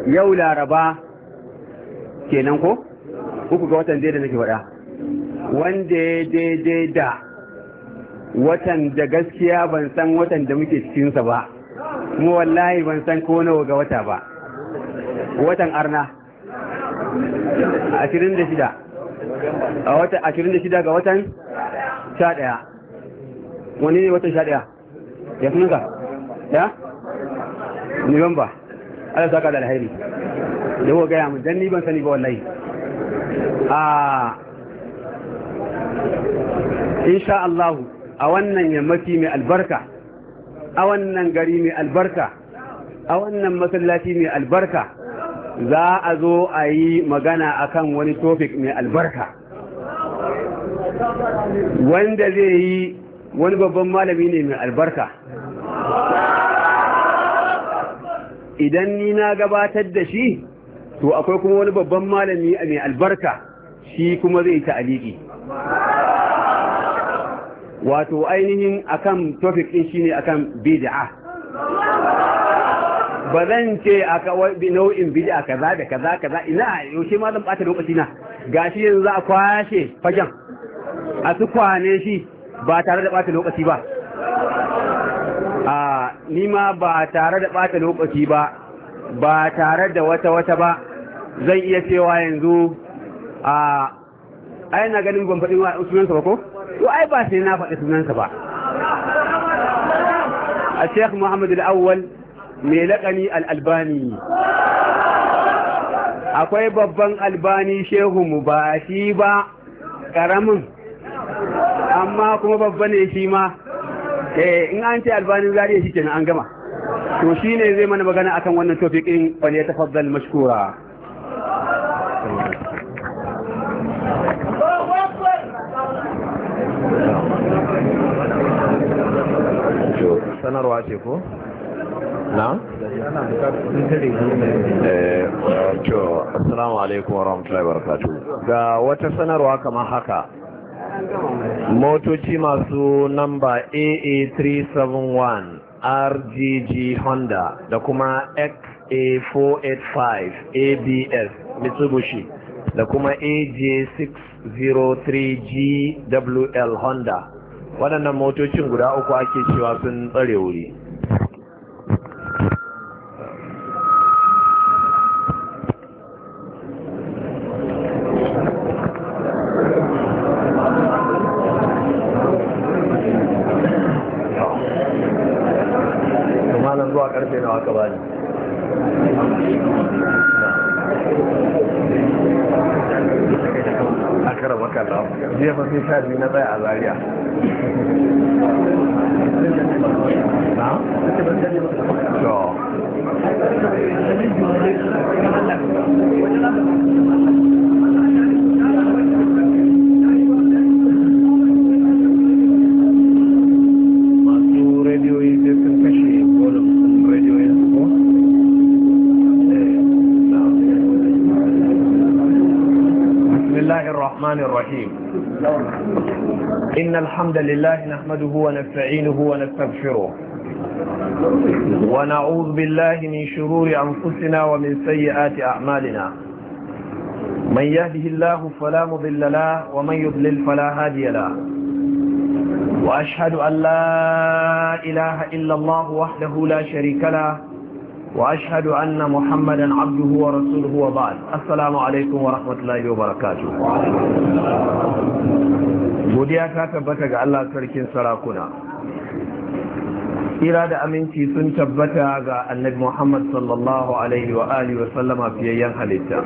yau laraba kenan ko 3 ga watan da nake faɗa, wanda ya daidai da watan da gaskiya ban san watan da muke cikinsa ba, kuma wallahi ban san ko nawa ga wata ba. Watan arna 26 a watan 26 ga watan 11. Wani ne watan 11 ya sunanka ya Nuwamba. Allah saka da alheri da kuka gaya mun, dan ni ban sani ba wallahi. Insha Allah a wannan yammaci mai albarka, a wannan gari mai albarka, a wannan masallaci mai albarka, za a zo a yi magana akan wani topic mai albarka wanda zai yi wani babban malami ne mai albarka. Idan ni na gabatar da shi, to akwai kuma wani babban malami mai albarka, shi kuma zai ta'aliki. Wato ainihin akan topic din shine akan bid'a. Ba zan ce aka nau'in bid'a kaza da kaza kaza, ina yaushe ma zan bata lokaci na, gashi yanzu za a kwashe fagen a su kwane shi ba tare da bata lokaci ba. Ni ma ba tare da bata lokaci ba, ba tare da wata ba, zan iya cewa yanzu ai na ganin ban faɗi sunansa ba ko? To ai ba sai na faɗi sunansa ba. A Sheikh Muhammad al-Awwal mai laƙani al-Albani. Akwai babban albani shehu mu ba shi ba ƙaramin, amma kuma babba ne shi ma. In an ce albanin zariya shi kenan an gama. To shi ne zai mana magana akan wannan topic ɗin, wani ya tafaddal mashkura. sanarwa ce ko? na? assalamu alaikum wa rahmatullahi wa barakatuh. Ga wata sanarwa kamar haka, motoci masu namba AA371 RGG Honda da kuma XA485 ABS Mitsubishi da kuma AJ603 GWL Honda, waɗannan motocin guda uku ake cewa sun tsare wuri. malam zuwa karfe nawa ka bani? akara makalla jiya fa sai sha biyu na tsaya a Zaria. na? masu rediyoyi sai sun kashe volume sun rediyoyin su ko? bismillahir rahmanir rahim. إن الحمد لله نحمده ونستعينه ونستغفره ونعوذ بالله من شرور أنفسنا ومن سيئات أعمالنا. من يهده الله فلا مضل له ومن يضلل فلا هادي له. وأشهد أن لا إله إلا الله وحده لا شريك له وأشهد أن محمدا عبده ورسوله وبعد. السلام عليكم ورحمة الله وبركاته. godiya ta tabbata ga Allah sarkin sarakuna, tsira da aminci sun tabbata ga annabi Muhammad sallallahu alaihi wa alihi wa sallama fiyayyen halitta.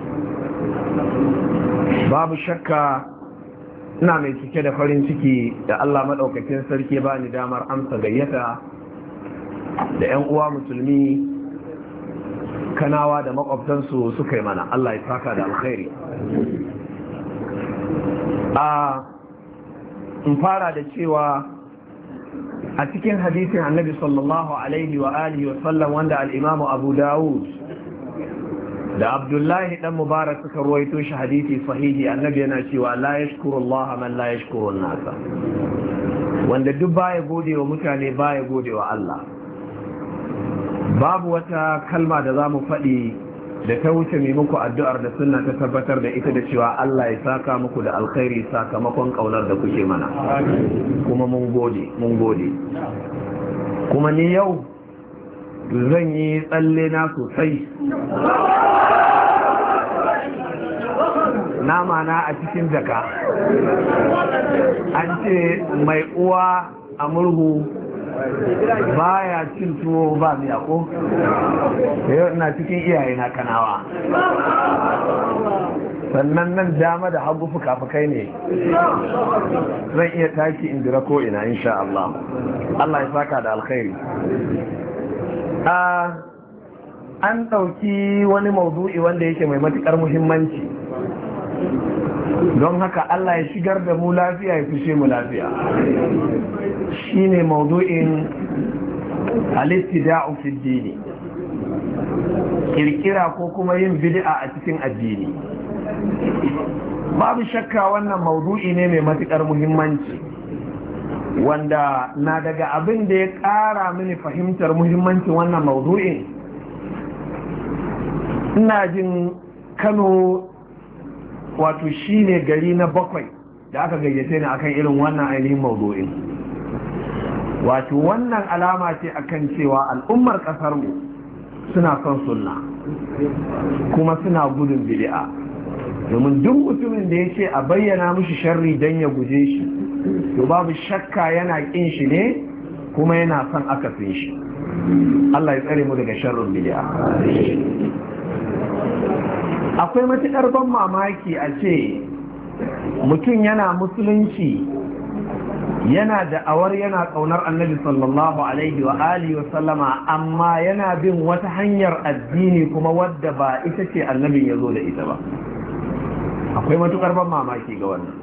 Babu shakka ina mai cike da farin ciki da Allah madaukakin sarki ba ni damar amsa gayyata da 'yan uwa musulmi kanawa da makwabtansu suka yi mana. Allah ya saka da alkhairi. in fara da cewa a cikin hadisin annabi sallallahu alaihi wa alihi wa sallam wanda al-imamu Abu Dawud da Abdullahi dan Mubarak suka ruwaito shi hadisi sahihi, annabi yana cewa la yashkuru Allah man la yashkuru an-nasa, wanda duk baya gode wa mutane baya gode wa Allah. Babu wata kalma da zamu faɗi da ta wuce mai muku addu'ar da sunna ta tabbatar da ita da cewa Allah ya saka muku da alkhairi sakamakon kaunar da kuke mana. Kuma mun gode kuma ni yau zan yi tsalle na sosai, nama na a cikin jaka. An ce mai uwa a murhu baya cin tuwo ba miya ko? Yau ina cikin iyaye na Kanawa, sannan nan dama da hagu fuka-fukai ne, zan iya taki indira ko ina insha Allah. Allah ya saka da alkhairi. An ɗauki wani maudu'i wanda yake mai matuƙar muhimmanci, don haka Allah ya shigar da mu lafiya ya fishe mu lafiya. Shi ne maudu'in al-ibtida'u fi dini, kirkira ko kuma yin bid'a a cikin addini. Babu shakka wannan maudu'i ne mai matuƙar muhimmanci, wanda na daga abin da ya ƙara mini fahimtar muhimmancin wannan maudu'in. Ina jin Kano wato shi ne gari na 7 da aka gayyace ni akan irin wannan ainihin maudu'in. Wato wannan alama ce akan cewa al'ummar ƙasarmu suna son sunna kuma suna gudun bid'a, domin duk mutumin da ya ce a bayyana mishi sharri don ya guje shi, to babu shakka yana ƙin shi ne kuma yana son akasin shi. Allah ya tsare mu daga sharrin bid'a. Akwai matuƙar ban mamaki a ce mutum yana musulunci, yana da'awar yana ƙaunar annabi sallallahu alaihi wa alihi wa sallama, amma yana bin wata hanyar addini kuma wadda ba ita ce annabin ya zo da ita ba. Akwai matuƙar ban mamaki ga wannan.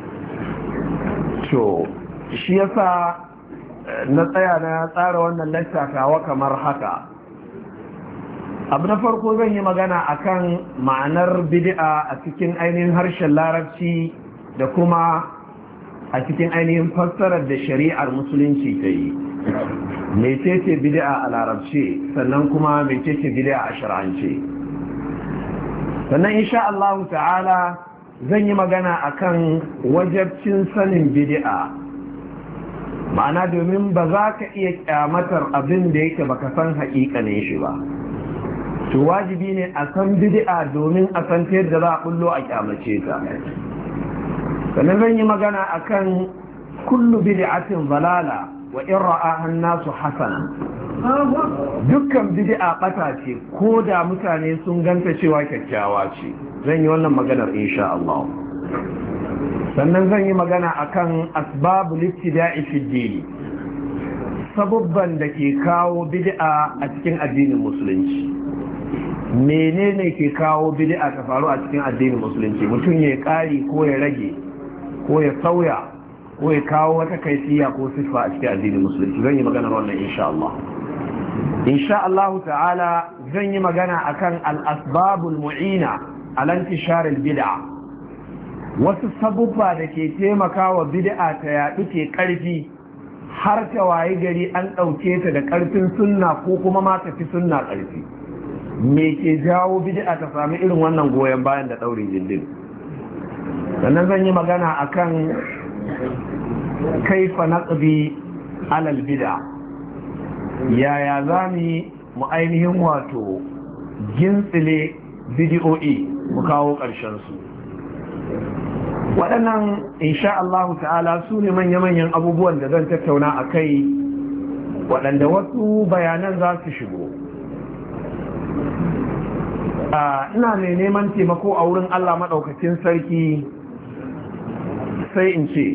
To shi yasa na tsaya na tsara wannan littattawa kamar haka. Abu na farko zan yi magana akan ma'anar bid'a a cikin ainihin harshen larabci da kuma a cikin ainihin fassarar da shari'ar musulunci ta yi. Mecece bid'a a larabci, sannan kuma mecece bid'a a shar'ance. Sannan insha Allah ta'ala zan yi magana akan wajabcin sanin bid'a, ma'ana domin ba za ka iya kyamatar abin da yake baka san haƙiƙanin shi ba. To wajibi ne a san bid'a domin a san ta yadda za a bullo a kyamace ta. Sannan zan yi magana akan kullu bid'atin balala wa in ra'aha an-nasu hasana. Dukkan bid'a bata ce ko da mutane sun ganta cewa kyakkyawa ce. Zan yi wannan maganar insha Allah. Sannan zan yi magana akan asbabul ibtida'i fi din, sababban da ke kawo bid'a a cikin addinin musulunci. Menene ke kawo bid'a ta faru a cikin addinin musulunci? Mutum ya ƙari ko ya rage ko ya sauya ko ya kawo wata kaifiya ko sifa a cikin addinin musulunci. Zan yi magana wannan insha Allah. Insha Allah ta'ala zan yi magana akan al-asbabul mu'ina ala intishar al-bid'a, wasu sabubba da ke taimakawa bid'a ta yaɗu ke ƙarfi har ta waye gari an ɗauke ta da ƙarfin sunna ko kuma ma tafi sunna ƙarfi. Me ke jawo bid'a ta sami irin wannan goyon bayan da ɗaurin gindin. Sannan zan yi magana akan kaifa naqbi alal bid'a, yaya za mu ainihin wato gintsile bid'o'i mu kawo ƙarshen su. Waɗannan insha Allah ta'ala su ne manya-manyan abubuwan da zan tattauna a kai, waɗanda wasu bayanan za su shigo. Ina mai neman taimako a wurin Allah maɗaukacin sarki, sai in ce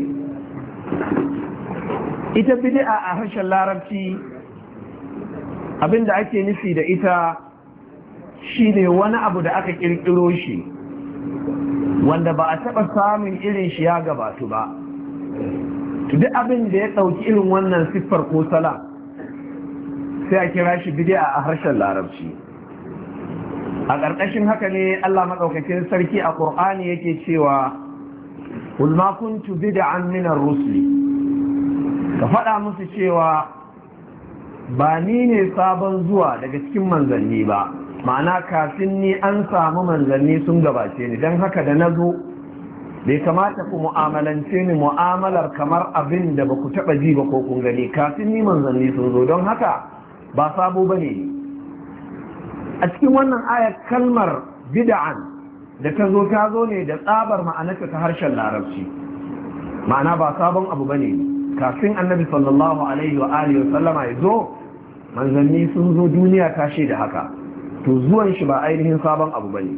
ita bid'a a harshen larabci abinda ake nufi da ita shine wani abu da aka ƙirƙiro shi wanda ba a taɓa samun irin shi ya gabatu ba. Duk abin da ya ɗauki irin wannan siffar ko sala sai a kira shi bid'a a harshen larabci. A ƙarƙashin haka ne Allah maɗaukakin sarki a ƙur'ani yake cewa qul ma kuntu bid'an min ar-rusuli, ka faɗa musu cewa ba ni ne sabon zuwa daga cikin manzanni ba, ma'ana kafin ni an samu manzanni sun gabace ni, don haka da na zo bai kamata ku mu'amalance ni mu'amalar kamar abin da ba ku taɓa ji ba ko kun gani. Kafin ni manzanni sun zo, don haka ba sabo ba ne. A cikin wannan ayar kalmar bid'an da ta zo ne da tsabar ma'anarta ta harshen larabci, ma'ana ba sabon abu ba ne. Kafin annabi sallallahu alaihi wa alihi wa sallama ya zo, manzanni sun zo, duniya ta shaida haka, to zuwan shi ba ainihin sabon abu ba ne.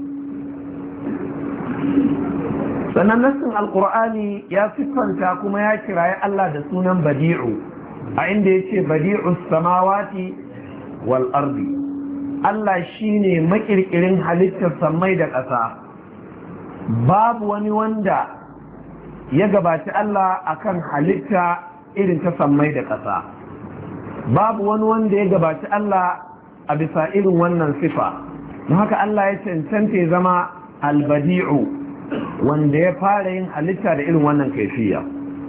Sannan nassin alkur'ani ya siffanta kuma ya kiraye Allah da sunan badi'u, a inda ya ce badi'u samawati wal ardi. Allah shine makirkirin halittar sammai da ƙasa, babu wani wanda ya gabaci Allah akan halitta irin ta sammai da ƙasa, babu wani wanda ya gabaci Allah a bisa irin wannan sifa. Don haka Allah ya cancanta ya zama albadi'u, wanda ya fara yin halitta da irin wannan kaifiya.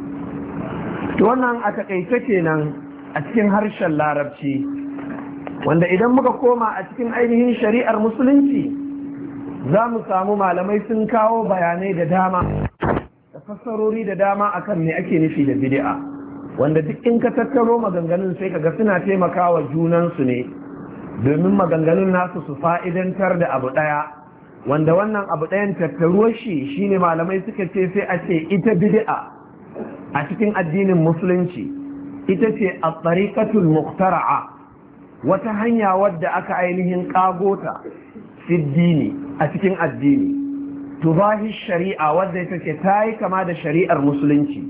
To wannan a takaice kenan a cikin harshen larabci, wanda idan muka koma a cikin ainihin shari'ar musulunci za mu samu malamai sun kawo bayanai da dama da fassarori da dama akan me ake nufi da bid'a, wanda duk in ka tattaro maganganun sai kaga suna taimakawa junansu ne domin maganganun nasu su fa'idantar da abu ɗaya, wanda wannan abu ɗayan tattaruwar shi shine malamai suka ce sai a ce ita bid'a a cikin addinin musulunci ita ce at-tariqatul muqtara'a, wata hanya wadda aka ainihin kagota fiddini a cikin addini, tubahi shari'a wadda ita ce ta yi kama da shari'ar musulunci,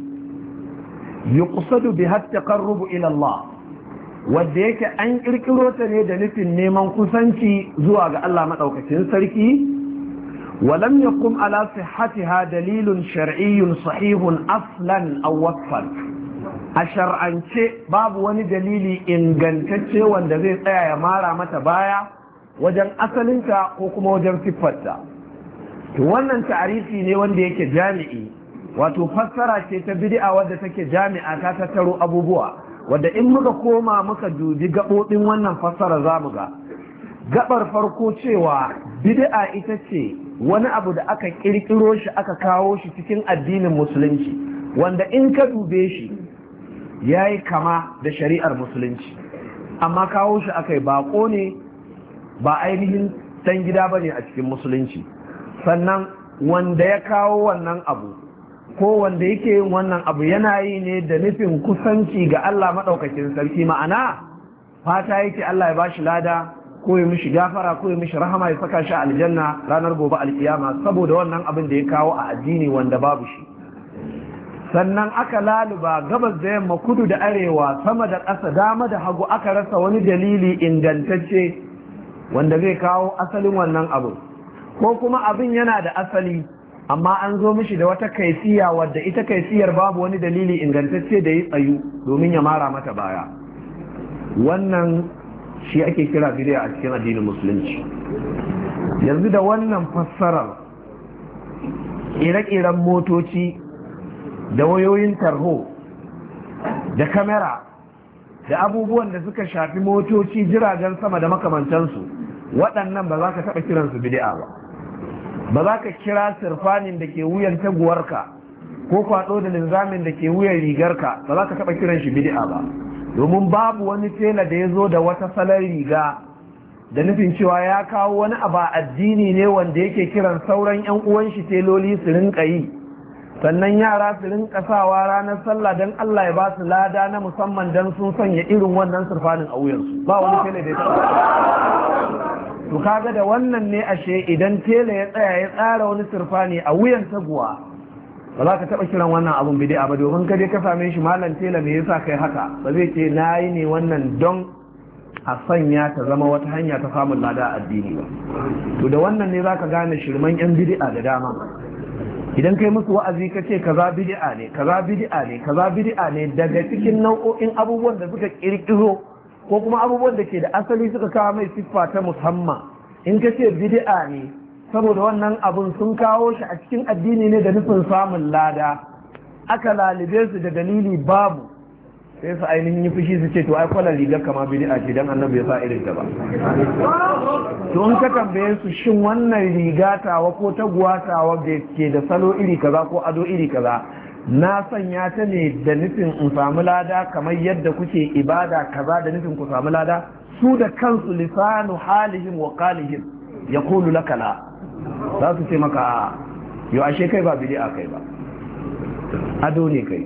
yuqsadu biha at-taqarrub ila Allah, wadda yake an kirkiro ta ne da nufin neman kusanci zuwa ga Allah madaukakin sarki. ولم يقم على صحتها دليل شرعي صحيح أصلا أو وصفا. الشرعان باب وني دليل إن جنتشي وندزي يا مارا متى بايا وجن أصلنتا وكما وجن صفتا. wannan ta'arifi ne wanda yake jami'i, wato fassara ce ta bid'a wadda take jami'a ta tattaro abubuwa, wadda in muka koma muka dubi gaɓoɓin wannan fassara za mu ga gaɓar farko cewa bid'a ita ce wani abu da aka kirkiro shi aka kawo shi cikin addinin musulunci, wanda in ka dube shi ya yi kama da shari'ar musulunci, amma kawo shi aka yi bako ne, ba ainihin dan gida ba ne a cikin musulunci. Sannan wanda ya kawo wannan abu ko wanda yake yin wannan abu yana yi ne da nufin kusanci ga Allah maɗaukakin sarki, ma'ana fata yake Allah ya bashi lada ko ya mishi gafara ko ya mishi rahama ya saka shi aljanna ranar gobe alkiyama saboda wannan abin da ya kawo a addini wanda babu shi. Sannan aka laluba gabas da yamma, kudu da arewa, sama da ƙasa, dama da hagu, aka rasa wani dalili ingantacce wanda zai kawo asalin wannan abu, ko kuma abin yana da asali amma an zo mishi da wata kaifiya wadda ita kaifiyar babu wani dalili ingantacce da ya tsayu domin ya mara mata baya. Wannan shi ake kira bid'a a cikin addinin musulunci. Yanzu da wannan fassarar ƙere-ƙeren motoci da wayoyin tarho da kamera da abubuwan da suka shafi motoci, jiragen sama da makamantansu, waɗannan ba za ka taɓa kiransu bid'a ba. Ba za ka kira sirfanin da ke wuyan taguwarka ko kwaɗo da linzamin da ke wuyan rigarka, ba za ka taɓa kiran shi bid'a ba, domin babu wani tela da ya zo da wata salon riga da nufin cewa ya kawo wani abu addini ne wanda yake kiran sauran 'yan uwan shi teloli su rinka yi, sannan yara su rinka sawa ranar sallah don Allah ya ba su lada na musamman don sun sanya irin wannan surfanin a wuyansu. Ba wani tela da ya taɓa. To kaga da wannan ne ashe idan tela ya tsaya ya tsara wani surfani a wuyan taguwa, ba za ka taɓa kiran wannan abun bid'a ba, domin ka je ka same shi malam tela me yasa kai haka, ba zai ce na yi ne wannan don a sanya ta zama wata hanya ta samun lada a addini ba. To da wannan ne za ka gane shirman yan bid'a da dama. Idan kai musu wa'azi ka ce kaza bid'a ne, kaza bid'a ne, kaza bid'a ne, daga cikin nau'o'in abubuwan da suka kirkiro ko kuma abubuwan da ke da asali suka kawo mai siffa ta musamman, in ka ce bid'a ne saboda wannan abun sun kawo shi a cikin addini ne da nufin samun lada, aka lalibe su da dalili babu, sai su ainihin yi fushi su ce to ai kwalar rigar kama bid'a ce dan annabi ya sa irin ta ba. To in ka tambaye su shin wannan riga tawa ko taguwa tawa da ke da salo iri kaza ko ado iri kaza na sanya ta ne da nufin in samu lada kamar yadda kuke ibada kaza da nufin ku samu lada, su da kansu lisanu halihim wa qalihim yaqulu laka la, za su ce maka yau ashe kai ba bid'a kai ba, ado ne kai.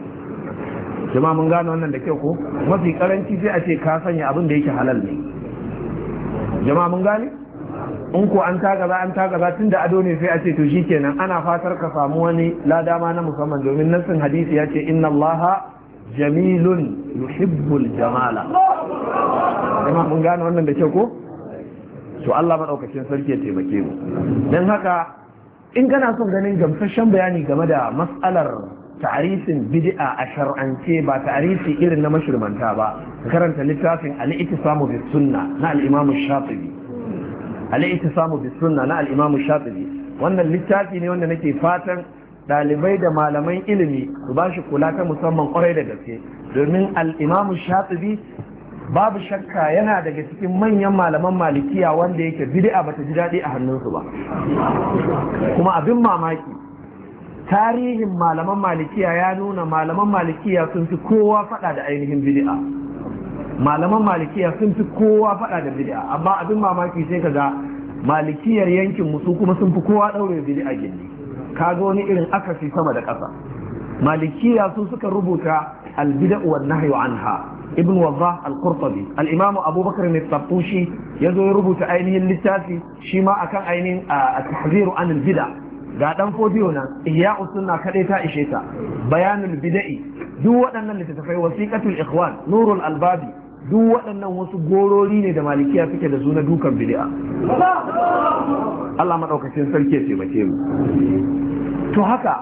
Jama'a mun gane wannan da kyau ko? Mafi karanci sai a ce ka sanya abin da yake halal ne. Jama'a mun gane? In ko an tagaza tun da ado ne sai a ce to shikenan ana fatar ka samu wani lada ma na musamman, domin nassin hadisi ya ce inna Allaha jamilun yuhibbul jamala. Jama'a mun gane wannan da kyau ko? To Allah madaukakin sarki ya taimake mu. Dan haka in kana son ganin gamsasshen bayani game da mas'alar ta'arifin bid'a a shar'ance ba ta'arifi irin na mashirmanta ba, karanta littafin al-ittisamu bis sunna na al-imam shatibi. al-ittisamu bis sunna na al-imam shatibi wannan littafi ne wanda nake fatan dalibai da malaman ilimi su bashi kula ta musamman kwarai da gaske, domin al-imam shatibi babu shakka yana daga cikin manyan malaman malikiya wanda yake bid'a bata ji daɗi a hannunsu ba. Kuma abin mamaki tarihin malaman malikiya ya nuna malaman malikiya sun fi kowa faɗa da ainihin bid'a. Malaman malikiya sun fi kowa faɗa da bid'a, amma abin mamaki sai kaga malikiyar yankin musu kuma sun fi kowa ɗaure bid'a gindi. Kaga wani irin akasi sama da ƙasa. Malikiya su suka rubuta al-bid'u wan nahyu anha. Ibn Waddah al-Qurtubi, al-Imam Abubakar al-Tartushi yazo ya rubuta ainihin littafi shi ma akan ainihin at-tahziru an al-bid'a. Ga dan fodiyo nan Ihya'us Sunna kadai ta ishe ta, Bayanul Bid'i, duk waɗannan littattafai, Wasiqatul Ikhwan, Nurul Albabi, duk waɗannan wasu gorori ne da malikiya suke da su na dukan bid'a. Allah madaukakin sarki ya taimake mu. To haka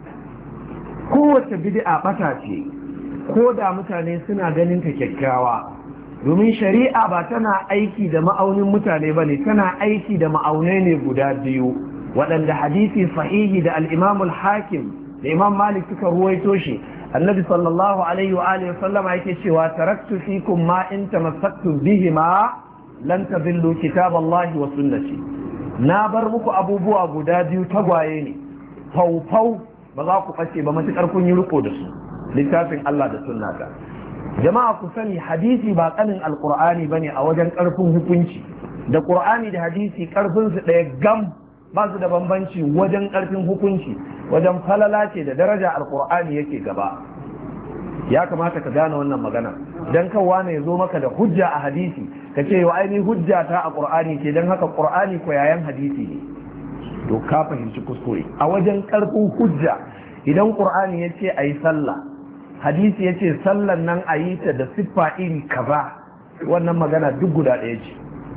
kowace bid'a bata ce, ko da mutane suna ganin ta kyakkyawa, domin shari'a ba tana aiki da ma'aunin mutane ba ne, tana aiki da ma'aunai ne guda biyu waɗanda hadisi sahihi da al-Imam al-Hakim da Imam Malik suka ruwaito shi. Annabi sallallahu alaihi wa alihi sallama yake cewa taraktu fikum ma in tamassaktum bihima lan tadillu kitaballahi wa sunnati. Na bar muku abubuwa guda biyu tagwaye ne, faufau ba za ku ɓace ba matuƙar kun yi riko da su, littafin Allah da sunnata. Jama'a ku sani hadisi ba kanin alqur'ani bane a wajen ƙarfin hukunci, da qur'ani da hadisi ƙarfin su ɗaya gam, ba su da bambanci wajen ƙarfin hukunci, wajen falala ce da daraja alqur'ani yake gaba. Ya kamata ka gane wannan magana, dan kawwa ne ya zo maka da hujja a hadisi ka ce yau ainihin hujja ta a qur'ani ce, dan haka qur'ani ko yayan hadisi ne. To ka fahimci kuskure a wajen ƙarfin hujja. Idan qur'ani ya ce a yi sallah, hadisi ya ce sallan nan a yi ta da siffa iri kaza, wannan magana duk guda ɗaya ce.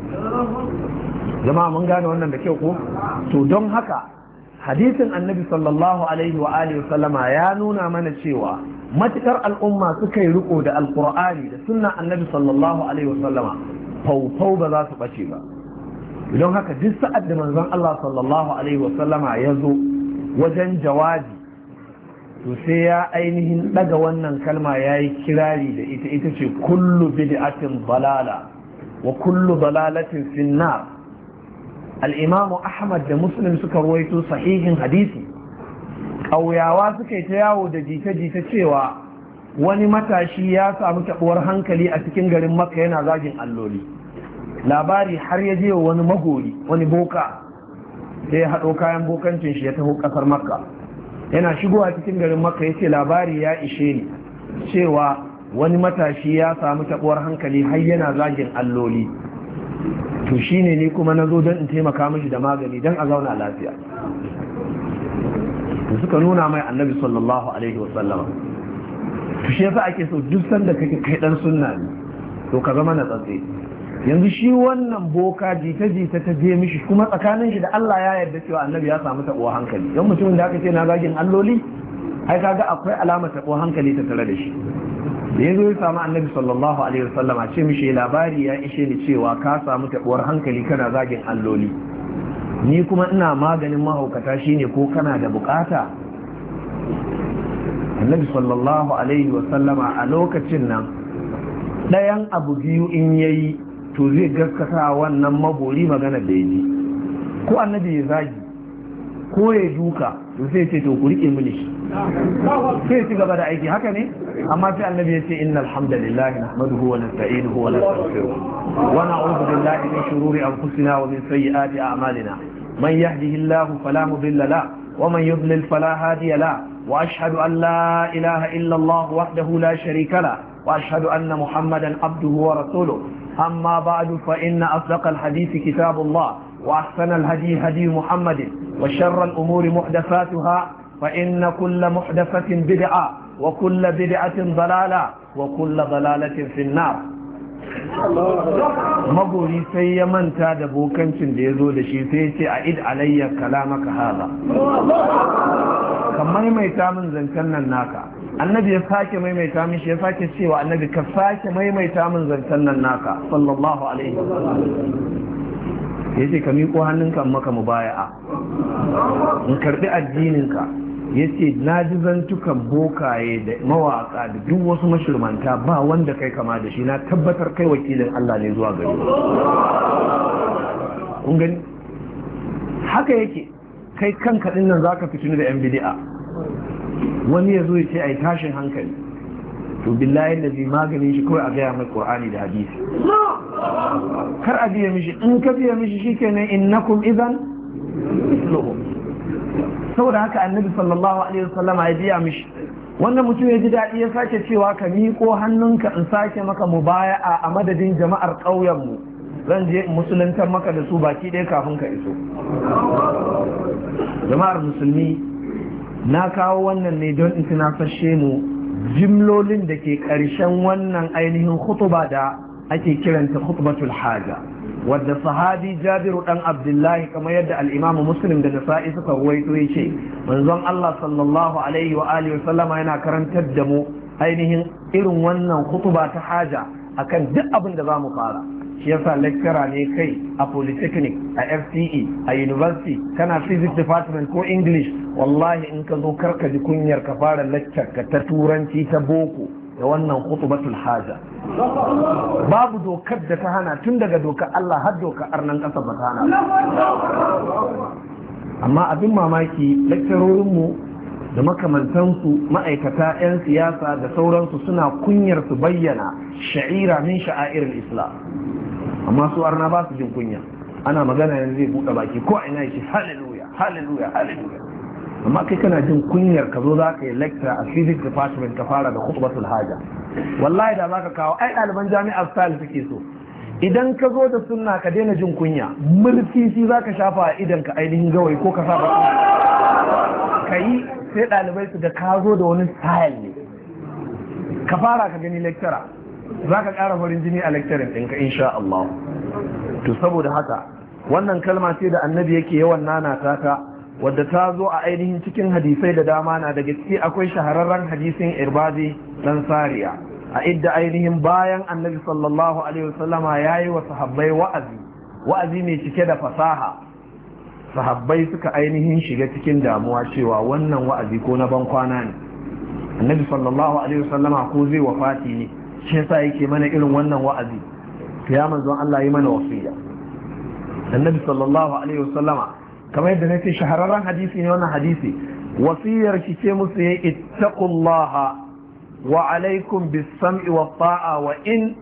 Jama'a mun gane wannan da kyau ko? To don haka hadisin annabi sallallahu alaihi wa alihi sallama ya nuna mana cewa matukar al'umma suka yi riko da alqur'ani da sunnan annabi sallallahu alaihi wa sallama, faufau ba za su bace ba. Don haka duk sa'ad da manzon Allah sallallahu alaihi wa sallama ya zo wajen jawabi, to sai ya ainihin daga wannan kalma ya yi kirari da ita ce kullu bid'atin dalala wa kullu dalalatin finnar. al-imamu Ahmad da Muslim suka ruwaito sahihin hadisi. ƙauyawa suka yi ta yawo da jita-jita cewa wani matashi ya samu taɓuwar hankali a cikin garin Makka yana zagin alloli. Labari har ya je wani magori, wani boka, sai ya haɗo kayan bokancin shi ya taho ƙasar Makka. Yana shigowa cikin garin Makka ya ce labari ya ishe ni cewa wani matashi ya samu taɓuwar hankali har yana zagin alloli. To shine ni kuma na zo don in taimaka mishi da magani don a zauna lafiya. To suka nuna mai annabi sallallahu alaihi wasallama. To shi yasa ake so duk sanda kake kai dan sunna ne, to ka zama na tsatse. Yanzu shi wannan boka jita-jita ta je mishi, kuma tsakanin shi da Allah ya yarda cewa annabi ya samu taɓuwar hankali. Don mutumin da aka ce na zagin alloli, ai kaga akwai alamar taɓuwar hankali ta tare da shi. Da ya zo ya samu annabi sallallahu alaihi wasallam a ce mishi labari ya ishe ni cewa ka samu taɓuwar hankali kana zagin alloli, ni kuma ina maganin mahaukata shine ko kana da bukata. annabi sallallahu alaihi wasallama a lokacin nan ɗayan abu biyu in yayi to zai gaskata wannan magori magana da ya ji, ko annabi ya zagi ko ya duka to sai ce to ku rike mini shi sai ci gaba da aiki, haka ne? amma sai annabi ya ce innal hamdalillahi nahmaduhu wa nasta'inuhu wa nastaghfiruh wa na'udhu billahi min shururi anfusina wa min sayyiati a'malina man yahdihillahu fala mudilla lahu wa man yudlil fala hadiya lahu wa ashhadu an la ilaha illa Allah wahdahu la sharika lahu wa ashhadu anna Muhammadan abduhu wa rasuluhu amma ba'du fa inna asdaqal hadithi kitabullah wa ahsanal hadi hadi Muhammadin wa sharral umuri muhdathatuha فإن كل محدثة بدعة وكل بدعة ضلالة وكل ضلالة في النار. magori sai ya manta da bokancin da ya zo da shi sai ce a id alayya kalamaka haza, ka maimaita min zancen nan naka. annabi ya sake maimaita mishi, ya sake cewa annabi ka sake maimaita min zancen nan naka sallallahu alaihi wasallam. ya ce ka miƙo hannunka maka mubaya'a in karɓi addininka. ya ce na ji zantukan bokaye da mawaƙa da duk wasu mashirmanta ba wanda kai kama da shi, na tabbatar kai wakilin Allah ne zuwa gari. kun gani haka yake, kai kanka din nan zaka fitinu da yan bid'a, wani ya zo ya ce ai tashin hankali, to billahi lazi maganin shi kawai a gaya mai Qur'ani da hadisi, kar a biya mishi. in ka biya mishi shikenan innakum idan misluhum. saboda haka annabi sallallahu alaihi wasallam ya biya mishi. wannan mutum ya ji daɗi, ya sake cewa ka miƙo hannunka in sake maka mubaya'a a madadin jama'ar ƙauyenmu, zan je in musuluntar maka da su baki ɗaya kafin ka iso. jama'ar musulmi, na kawo wannan ne don in tunasashe mu jimlolin da ke ƙarshen wannan ainihin khutuba da ake kiranta khutbatul haja, wadda sahabi Jabiru dan Abdullahi kamar yadda al-Imam Muslim da Nasa'i suka ruwaito yace manzon Allah sallallahu alaihi wa alihi wasallama yana karantar da mu ainihin irin wannan khutba ta haja akan duk abin da zamu fara. shi yasa lecturer ne kai a polytechnic, a FCE, a university, kana physics department ko English, wallahi in ka zo karka ji kunyar ka fara lecture ka ta turanci ta boko da wannan khutbatul haja. babu dokar da ta hana, tun daga dokar Allah har dokar arnan ƙasa ba ta hana. amma abin mamaki lecturorinmu da makamantansu ma'aikata 'yan siyasa da sauransu suna kunyar su bayyana sha'ira min sha'airul islam, amma su arna ba su jin kunya. ana magana yanzu zai buɗe baki ko ina yake hallelujah hallelujah hallelujah, amma kai kana jin kunyar ka zo za ka yi lecture a physics department ka fara da khutbatul haja. wallahi da za ka kawo, ai ɗaliban jami'ar style suke so. idan ka zo da sunna ka daina jin kunya, murtisi za ka shafa a idan ka ainihin gawayi ko ka saba ka yi, sai ɗalibai su da ka zo da wani style ne. ka fara ka gani lecturer, za ka ƙara farin jini a lecturing ɗinka insha Allah. to saboda haka wannan kalma ce da annabi yake yawan nanata ta, wadda ta zo a ainihin cikin hadisai da dama. na daga ciki akwai shahararren hadisin Irbadi dan Sariya, a idda ainihin bayan annabi sallallahu alaihi wasallama yayi wa sahabbai wa'azi mai cike da fasaha, sahabbai suka ainihin shiga cikin damuwa cewa wannan wa'azi ko na ban kwana ne, annabi sallallahu alaihi wasallama ko zai wafati ne, shi yasa yake mana irin wannan wa'azi. ya manzon Allah yi mana wasiya. annabi sallallahu alaihi wasallama kamar yadda nake shahararren hadisi ne wannan hadisi, wasiyar ki ce musu ya ittaqullaha wa alaikum bis sam'i wa ta'a wa in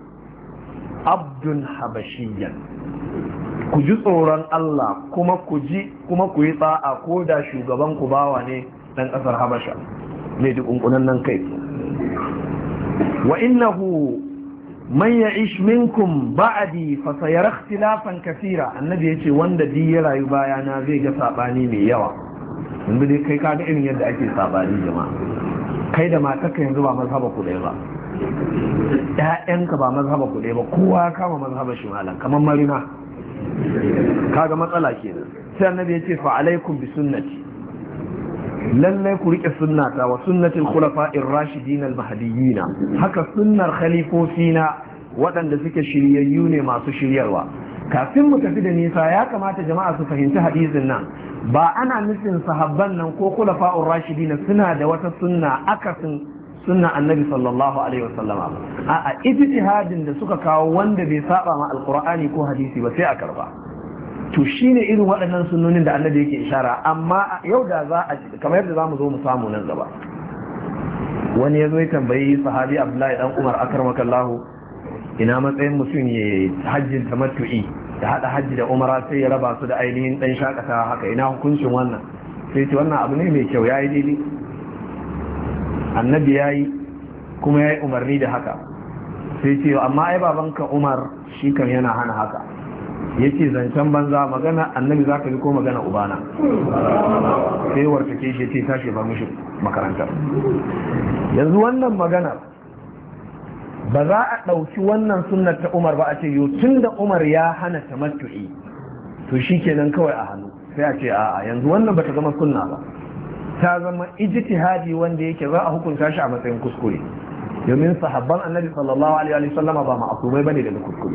abdun habashiyyan, ku ji tsoron Allah kuma ku yi ta'a ko da shugaban ku bawa ne dan kasar Habasha ne dukunkunan nan kai. wa innahu man ya'ish minkum ba'di fa sayara ikhtilafan kaseera, annabi yace wanda di ya rayu bayana zai ga sabani mai yawa. yanzu dai kai ka ga irin yadda ake sabani jama'a, kai da matarka yanzu ba mazhaba ku ɗaya ba, ƴaƴanka ba mazhaba ku ɗaya ba, kowa ya kama mazhaba shi malam kamar marina, kaga matsala kenan. sai annabi yace fa alaikum bi sunnati, lallai ku rike sunnata wa sunnatul khulafa'ir rashidin al-mahdiyyin, haka sunnar khalifofina waɗanda suke shiryayyu ne masu shiryarwa. kafin mu tafi da nisa ya kamata jama'a su fahimci hadisin nan ba ana nufin sahabban nan ko khulafa'ur rashidin suna da wata sunna akasin sunna annabi sallallahu alaihi wasallama ba a ijtihadin da suka kawo wanda bai saba ma alqur'ani ko hadisi ba sai a karba to shine irin waɗannan sunnonin da annabi yake ishara. Amma yau da za a kamar yadda zamu zo mu samu nan gaba, wani ya zo ya tambayi sahabi Abdullahi dan Umar akarmakallahu, ina matsayin mutum ya hajjin tamattu'i da hada hajji da umara sai ya raba su da ainihin dan shakatawa haka, ina hukuncin wannan? Sai ce wannan abu ne mai kyau, yayi daidai, annabi yayi kuma yayi umarni da haka. Sai ce amma ai babanka Umar shi kan yana hana haka. Yace zancen banza, magana annabi zaka ji ko magana ubana? Sai wartake shi ce tashi ba mishi makarantar. Yanzu wannan maganar ba za a ɗauki wannan sunnar ta Umar ba a ce yau tun da Umar ya hana tamattu'i to shi kenan kawai a hannu, sai a ce a'a yanzu wannan ba ta zama sunna ba, ta zama ijtihadi wanda yake za a hukunta shi a matsayin kuskure, domin sahabban annabi sallallahu alaihi wa sallama ba ma'asumai bane daga kuskure.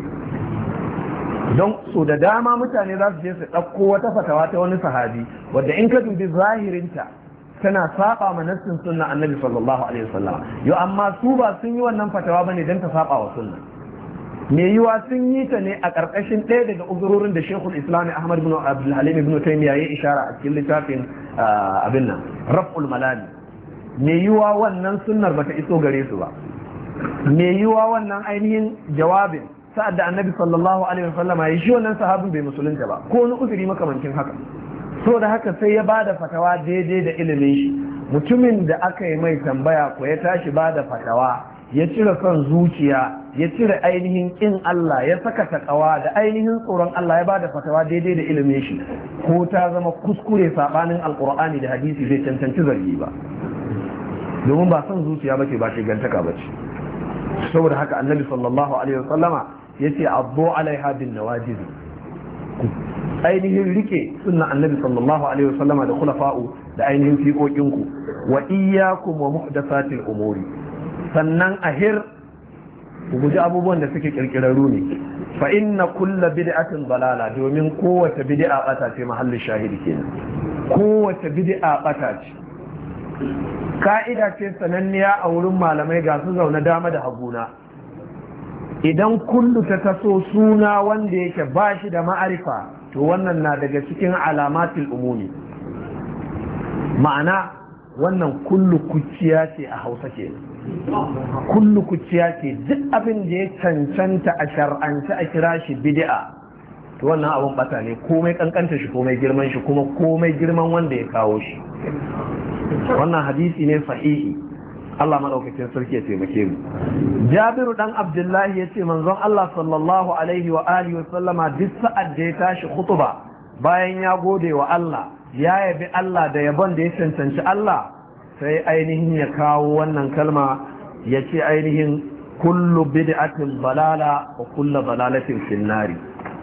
Don so da dama mutane za su je su ɗauko wata fatawa ta wani sahabi wadda in ka dubi zahirinta tana saba ma nassin sunna annabi sallallahu alaihi wasallam. Yo amma su ba sun yi wannan fatawa bane dan ta saba wa sunna, me yiwa sun yi ta ne a karkashin ɗaya daga uzurorin da Sheikhul Islam Ahmad ibn Abdul Halim ibn Taymiyyah ya ishara a cikin littafin abin nan Raf'ul Malami. Me yiwa wannan sunnar bata iso gare su ba, me yiwa wannan ainihin jawabin sa'ad da annabi sallallahu alaihi wasallam ya shi wannan sahabin bai musulunta ba ko wani uzuri makamancin haka. So da haka sai ya bada fatawa daidai da ilimin shi. Mutumin da aka yi mai tambaya ko ya tashi bada fatawa, ya cire son zuciya, ya cire ainihin kin Allah, ya saka takawa da ainihin tsoron Allah, ya bada fatawa daidai da ilimin shi, ko ta zama kuskure sabanin alqur'ani da hadisi zai cancanci zargi ba, domin ba son zuciya bace, ba shigantaka bace. Saboda haka annabi sallallahu alaihi wasallama yace abdu alaiha bin nawajiz, ainihin rike sunna annabi sallallahu alaihi wasallama da khulafa'u da ainihin fiƙoƙinku, wa iyyakum wa muhdathatil umuri, sannan ahir ku guji abubuwan da suke kirkirarru ne, fa inna kulla bid'atin dalala, domin kowace bid'a bata ce, mahallin shahidi kenan, kowace bid'a bata ce. Ka'ida ce sananniya a wurin malamai, ga su zaune dama da haguna, idan kullu ta taso suna wanda yake ba shi da ma'arifa, to wannan na daga cikin alamatul umumi, ma'ana wannan kullu kuciya ce a Hausa ke, kullu kuciya ce, duk abin da ya cancanta a shar'ance a kira shi bid'a, to wannan abun bata ne, komai kankanta shi, komai girman shi, kuma komai girman wanda ya kawo shi. Wannan hadisi ne sahihi, Allah madaukakin sarki ya taimake mu. Jabiru dan Abdullahi yace manzon Allah sallallahu alaihi wa alihi wa sallama duk sa'ad da ya tashi khutba, bayan ya gode wa Allah, ya yabi Allah da yabon da ya cancanci Allah, sai ainihin ya kawo wannan kalma, ya ce ainihin kullu bid'atin balala wa kullu balalatin finnari.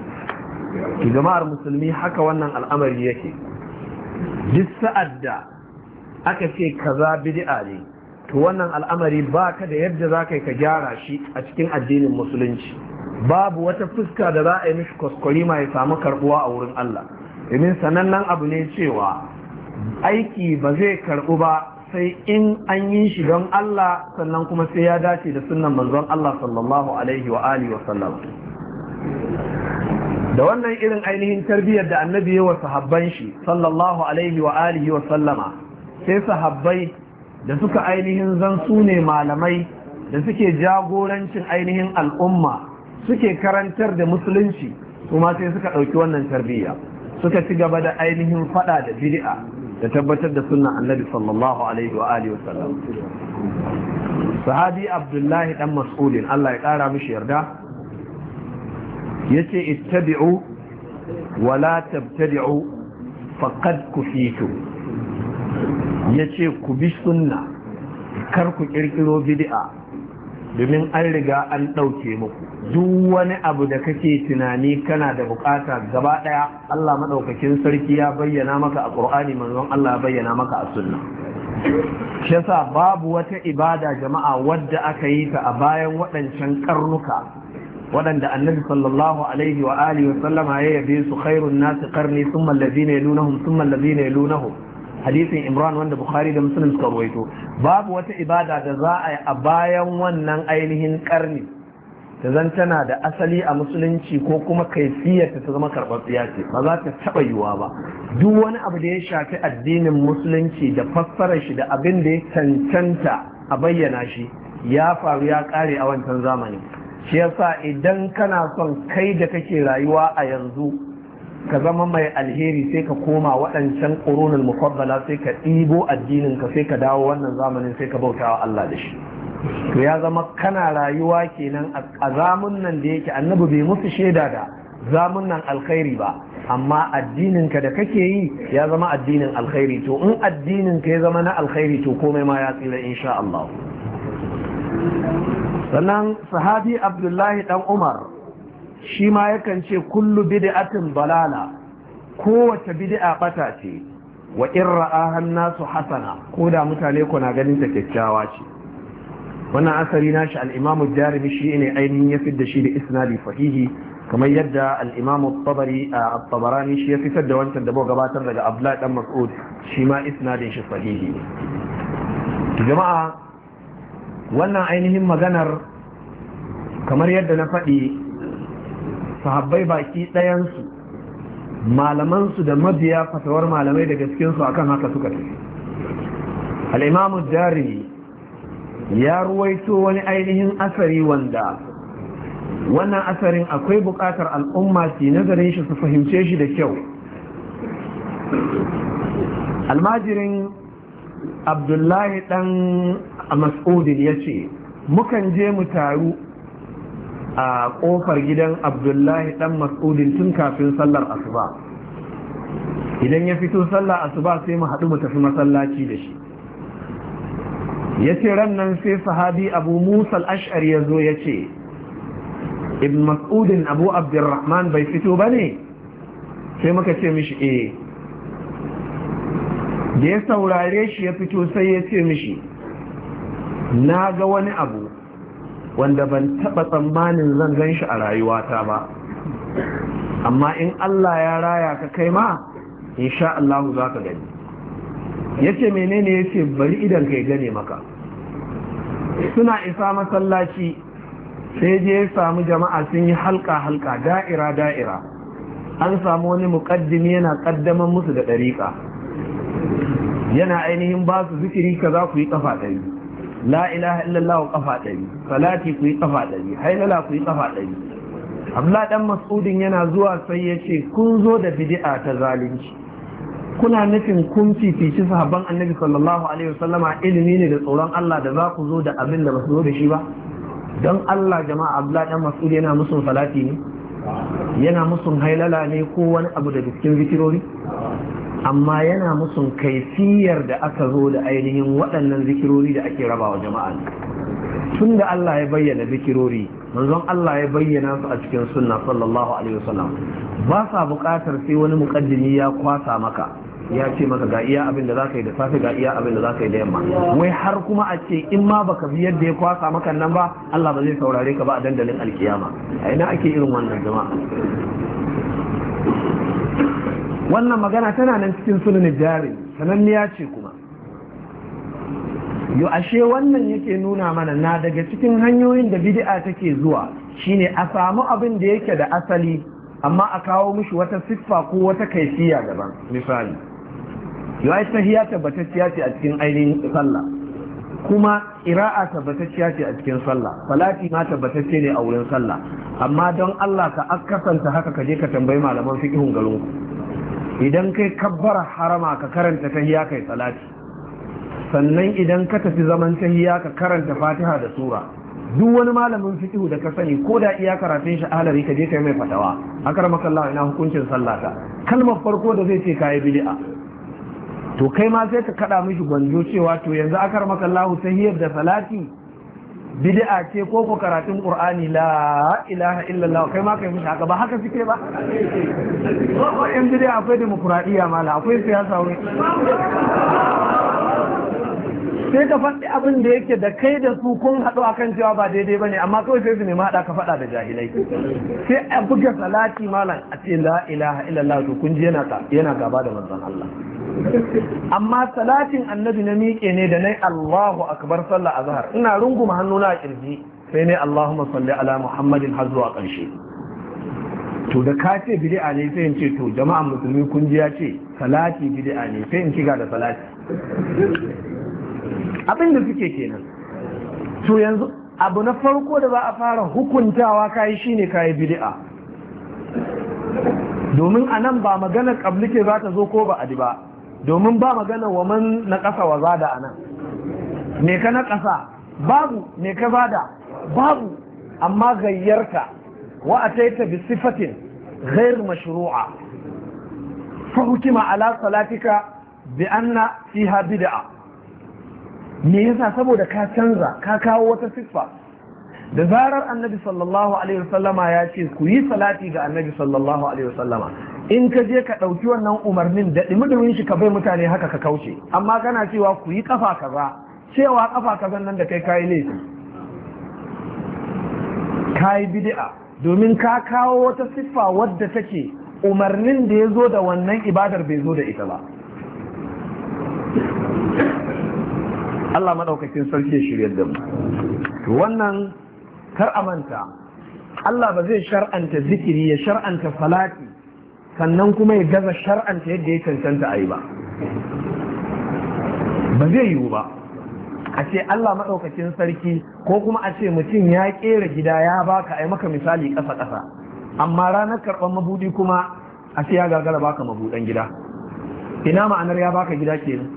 Ki jama'ar musulmi, haka wannan al'amari yake. Duk sa'ad da aka ce kaza bid'a ne, to wannan al'amari ba ka da yadda za ka yi ka gyara shi a cikin addinin musulunci. Babu wata fuska da za a yi mishi kwaskwarima ya samu karbuwa a wurin Allah, domin sanannen abu ne cewa aiki ba zai karbu ba sai in an yi shi don Allah, sannan kuma sai ya dace da sunnan manzon Allah sallallahu alaihi wa alihi wa sallam. Da wannan irin ainihin tarbiyyar da annabi ya wa sahabban shi sallallahu alaihi wa alihi wa sallama, sai sahabbai da suka ainihin zan su ne malamai da suke jagorancin ainihin al'umma, suke karantar da musulunci, su ma sai suka ɗauki wannan tarbiyya, suka ci gaba da ainihin fada da bid'a da tabbatar da sunnan annabi sallallahu alaihi wa alihi wasallam. Sahabi Abdullahi dan Mas'udin, Allah ya kara mishi yarda, yace ittabi'u wa la tabtadi'u faqad kufitu. Ya ce ku bi sunna, kar ku kirkiro bid'a, domin an riga an ɗauke muku duk wani abu da kake tunani kana da bukata gaba ɗaya. Allah maɗaukakin sarki ya bayyana maka a ƙur'ani, manzon Allah ya bayyana maka a sunna. Shi yasa babu wata ibada jama'a wadda aka yi ta a bayan waɗancan karnuka waɗanda annabi sallallahu alaihi wa alihi wa sallama ya yabe su khairun nasi qarni thumma alladhina yalunahum thumma alladhina yalunahum, hadisin Imran wanda Bukhari da Muslim suka rawaito. Babu wata ibada da za a yi a bayan wannan ainihin karni da zan tana da asali a musulunci ko kuma kaifiyarta ta zama karɓaɓɓiya ce, ba za ta taɓa yiwuwa ba. Duk wani abu da ya shafi addinin musulunci da fassarar shi da abin da ya cancanta a bayyana shi ya faru ya ƙare a wancan zamani. Shi yasa idan kana son kai da kake rayuwa a yanzu ka zama mai alheri sai ka koma waɗancan ƙurunul mufaddala sai ka ɗibo addinin ka sai ka dawo wannan zamanin sai ka bautawa Allah da shi. To ya zama kana rayuwa kenan a zamunan da yake annabi bai musu shaida da zamunan alkhairi ba, amma addinin ka da kake yi ya zama addinin alkhairi. To in addinin ka ya zama na alkhairi to komai ma ya tsira insha Allah. Sannan sahabi Abdullahi dan Umar shi ma yakan ce kullu bid'atin balala, kowace bid'a bata ce, wa in ra'aha an-nasu hasana, ko da mutane kuna ganin ta kyakkyawa ce. Wannan asari nashi al-Imam ad-Darimi shi ne ainihin ya fitar da shi da isnadi sahihi, kamar yadda al-Imam at-Tabarani shi ya fitar da wancan da gabatar daga Abdullah dan Mas'ud, shi ma isnadin shi sahihi. Jama'a, wannan ainihin maganar kamar yadda na faɗi, sahabbai baki ɗayansu malamansu da mabiya fatawar malamai daga cikinsu akan haka suka tafi. Al-Imam ad-Darimi ya ruwaito wani ainihin asari wanda wannan asarin akwai buƙatar al'umma su nazarin shi su fahimce shi da kyau. Almajirin Abdullahi dan Mas'udin ya ce mukan je mu taru a ƙofar gidan Abdullahi dan Mas'udin tun kafin sallar asuba. Idan ya fito sallar asuba sai mu haɗu mu tafi masallaci da shi. Ya ce ran nan sai sahabi Abu Musa al-Ash'ari ya zo ya ce Ibn Mas'udin Abu Abdurrahman bai fito ba ne? Sai muka ce mishi eh. Da ya saurare shi ya fito sai ya ce mishi na ga wani abu wanda ban taɓa tsammanin zan gan shi a rayuwata ba, amma in Allah ya raya ka kai ma insha Allah za ka gani. Ya ce menene? ya ce bari idan kai gane maka. Suna isa masallaci sai je ya samu jama'a sun yi halka da'ira an samu wani muƙaddimi yana ƙaddaman musu da ɗariƙa, yana ainihin ba su zikiri kaza ku yi ƙafa ɗari, la ilaha illallah ƙafa ɗari, salati ku yi ƙafa ɗari, hailala ku yi ƙafa ɗari. Abdullah dan Mas'udin yana zuwa sai ya ce kun zo da bid'a ta zalunci, kuna nufin kun fifici sahabban annabi sallallahu alaihi wasallama ilimi ne da tsoron Allah da za ku zo da abin da ba su zo da shi ba? Don Allah jama'a, Abdullah dan Mas'ud yana musun salati ne, yana musun hailala ne ko wani abu da cikin zikirori, amma yana musun kaifiyar da aka zo da ainihin waɗannan zikirori da ake rabawa jama'a. Tun da Allah ya bayyana zikirori, manzon Allah ya bayyana su a cikin sunna sallallahu alaihi wasallam, ba sa buƙatar sai wani muƙaddimi ya kwasa maka ya ce maka ga iya abin da zaka yi da safe, ga iya abin da zaka yi da yamma, wai har kuma a ce in ma baka bi yadda ya kwasa maka nan ba Allah ba zai saurare ka ba a dandalin alkiyama. A ina ake irin wannan jama'a? Wannan magana tana nan cikin sunan jari, sananniya ce kuma. Yo ashe wannan yake nuna mana na daga cikin hanyoyin da bid'a take zuwa shine a samu abin da yake da asali amma a kawo mishi wata siffa ko wata kaifiya daban. Misali, yo ai tahiyya tabbatacciya ce a cikin ainihin sallah, kuma qira'a tabbatacciya ce a cikin sallah, salati ma tabbatacce ne a wurin sallah, amma don Allah ka akasanta haka ka je ka tambayi malaman fiqhun garinku. Idan kai kabbara harama ka karanta tahiyya kai salati, sannan idan ka tafi zaman tahiyya ka karanta Fatiha da sura, duk wani malamin fiqh da ka sani ko da iya karatun shi ahlari ka je kai mai fatawa, akramaka Allah ina hukuncin sallata, kalmar farko da zai ce kai bid'a, to kai ma sai ka kada mishi gwanjo cewa to yanzu akramaka Allah tahiyyar da salati bid'a ce ko ko karatun Qur'ani la ilaha illallah, kai ma kai mishi haka, ba haka suke ba? Ko in bid'a akwai demokradiyya mala, akwai siyasa wuri. sai ka faɗi abin da yake da kai da su kun haɗu akan cewa ba daidai bane amma kawai sai su nemi haɗa ka faɗa da jahilai sai a buga salati malam a ce la ilaha illallah to kun ji yana gaba da manzon Allah amma salatin annabi na miƙe ne da nai Allahu akbar sallah azhar ina runguma hannuna a kirji sai ne Allahumma salli ala Muhammadin har zuwa ƙarshe to da ka ce bid'a ne sai in ce to jama'an musulmi kun ji ya ce salati bid'a ne sai in shiga da salati abin da suke kenan to yanzu abu na farko da za a fara hukuntawa kai shine kai bid'a domin anan ba maganar kabli ke za ta zo ko ba adi ba domin ba magana wa man na ƙasa wa zada a nan me ka na ƙasa babu me ka zada babu amma gayyarta wa ataita bi sifatin ghair mashru'a fa hukima ala salatika bi anna fiha bid'a me yasa saboda ka canza ka kawo wata siffa da zarar annabi sallallahu alaihi wasallama ya ce ku yi salati ga annabi sallallahu alaihi wasallama in ka je ka ɗauki wannan umarnin da ɗimi shi ka bai mutane haka ka kauce amma kana cewa ku yi kafa kaza cewa kafa kaza nan da kai kayi laifi kayi bid'a domin ka kawo wata siffa wadda take umarnin da ya zo da wannan ibadar bai zo da ita ba Allah madaukakin sarki ya shiryar da mu wannan kar a manta Allah ba zai shar'anta zikiri ya shar'anta salati sannan kuma ya gaza shar'anta yadda ya cancanta a yi ba zai yiwu ba a ce Allah maɗaukakin sarki ko kuma a ce mutum ya ƙera gida ya baka a yi maka misali ƙasa-ƙasa amma ranar karɓar mabudi kuma a ce ya gagara baka mabuɗan gida ina ma'anar ya baka gida kenan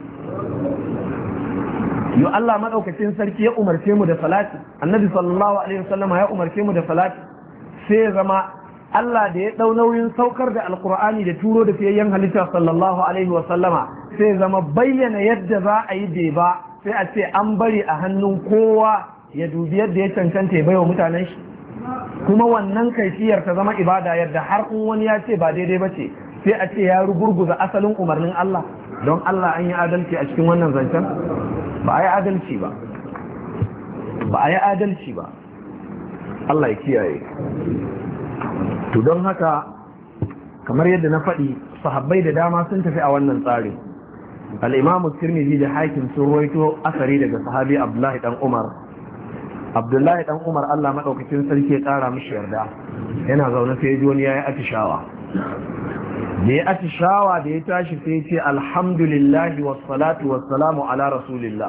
yo Allah maɗaukakin sarki ya umarce mu da salati annabi sallallahu alaihi wasallam ya umarce mu da salati sai ya zama Allah da ya ɗau nauyin saukar da alkur'ani da turo da fiyayyen halitta sallallahu alaihi wasallama sai zama bayyana yadda za a yi bai ba sai a ce an bari a hannun kowa ya dubi yadda ya cancanta ya baiwa mutanen shi kuma wannan kaifiyar ta zama ibada yadda har in wani ya ce ba daidai ba ce sai a ce ya rugurguza asalin umarnin Allah don Allah an yi adalci a cikin wannan zancen ba a yi adalci ba ba a yi adalci ba Allah ya kiyaye to don haka kamar yadda na faɗi sahabbai da dama sun tafi a wannan tsari al-imamu tirmidhi da hakim sun ruwaito asari daga sahabi abdullahi dan umar Allah madaukakin sarki ya ƙara mishi yarda yana zaune sai ji wani yayi atishawa da ya atishawa da ya tashi sai ce alhamdulillahi wassalatu wassalamu ala rasulillah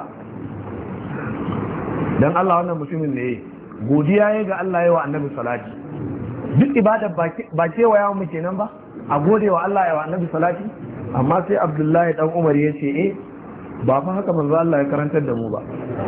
dan Allah wannan mutumin ne godiya ya ga Allah ya wa annabi salati duk ibada ba cewa yawon mu kenan ba a gode wa Allah ya wa annabi salati amma sai abdullahi dan umar ya ce ba fa haka manzo Allah ya karantar da mu ba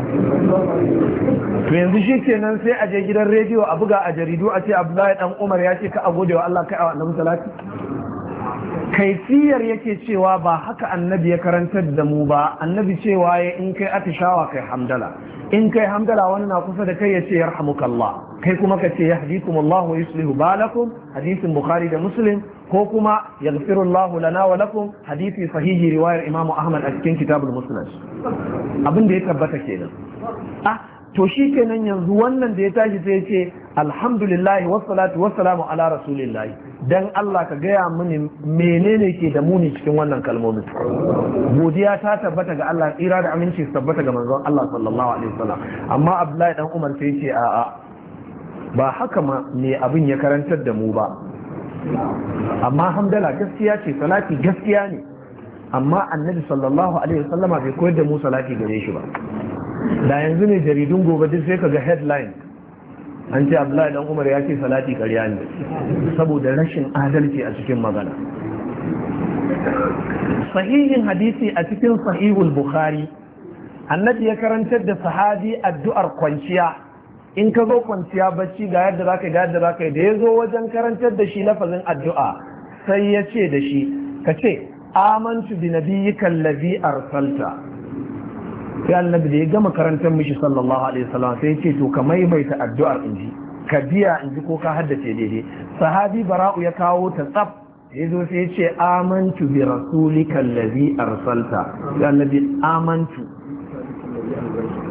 to yanzu shi kenan sai a je gidan rediyo a buga a jaridu a ce abdullahi dan umar ya ce ka a gode wa Allah kai wa annabi salati kaifiyar yake cewa ba haka annabi ya karantar da mu ba annabi cewa ya in kai atishawa kai hamdala in kai hamdala wani na kusa da kai ya ce yarhamukallah kai kuma ka ce yahdikumullahu wa yuslihu balakum hadisin bukhari da muslim ko kuma yaghfirullahu lana wa lakum hadisi sahihi riwayar imamu ahmad a cikin kitabul musnad abin da ya tabbata kenan to shi kenan yanzu wannan da ya tashi sai ya ce alhamdulillah wassalatu wassalamu ala rasulillahi dan Allah ka gaya mini menene ke da muni cikin wannan kalmomin godiya ta tabbata ga Allah tsira da aminci su tabbata ga manzon Allah sallallahu alaihi wasallam amma Abdullahi dan Umar sai ce a'a ba haka ma ne abin ya karantar da mu ba amma hamdala gaskiya ce salati gaskiya ne amma annabi sallallahu alaihi wasallama bai koyar da mu salati gare shi ba da yanzu ne jaridun gobe duk sai kaga headline an ce Abdullahi dan Umar ya ce salati ƙarya ne saboda rashin adalci a cikin magana sahihin hadisi a cikin sahihul bukhari annabi ya karantar da sahabi addu'ar kwanciya in ka zo kwanciya bacci ga yadda zaka ga yadda zaka da ya zo wajen karantar da shi lafazin addu'a sai ya ce da shi ka ce amantu bi nabiyyika allazi arsalta sai annabi da ya gama karantar mishi sallallahu alaihi wasallam sai ya ce to ka maimaita addu'ar inji ka biya inji ko ka haddace daidai sahabi bara'u ya kawo ta tsaf ya zo sai ya ce amantu bi rasulika allazi arsalta sai annabi amantu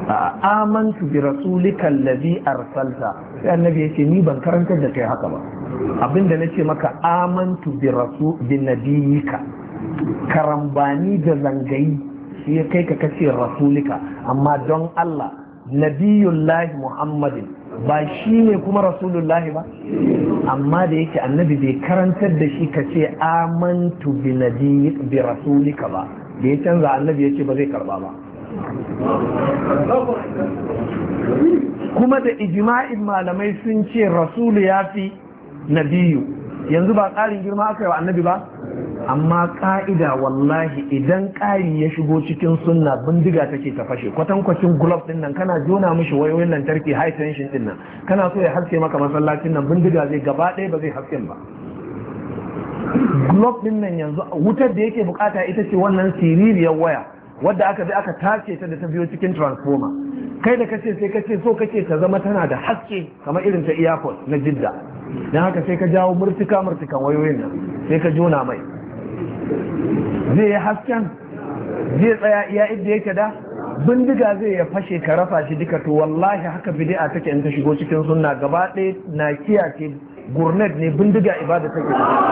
amantu bi rasulika allazi arsalta, sai annabi yace ni ban karantar da kai haka ba, abinda nace maka amantu bi nabiyika, karambani da zangayi shi ya kai ka kace rasulika, amma don Allah nabiyullahi muhammadin ba shi ne kuma rasulullahi ba, amma da yake annabi bai karantar da shi ka ce amantu bi rasulika ba, da ya canza annabi ya ce ba zai karba ba. Kuma da ijma'in malamai sun ce rasulu ya fi nabiyu, yanzu ba ƙarin girma aka yi wa annabi ba, amma ƙa'ida wallahi idan ƙari ya shigo cikin sunna bindiga take ta fashe. Kwatankwacin gulob din nan kana jona mishi wayoyin lantarki high tension din nan, kana so ya haske maka masallacin nan, bindiga zai gaba ɗaya ba zai hasken ba. Gulob din nan yanzu wutar da yake bukata ita ce wannan siririyar waya wadda aka bi aka tace ta da ta biyo cikin transformer. Kai da kace sai kace so kace ta zama tana da haske kamar irin ta airport na Jidda, dan haka sai ka jawo murtukan wayoyin nan sai ka jona mai, zai yi hasken, zai tsaya iya inda yake da, bindiga zai ya fashe ka rasa shi duka. To wallahi haka bid'a take in ta shigo cikin sunna gaba ɗaya na kiyace gurnet ne, bindiga ibada take.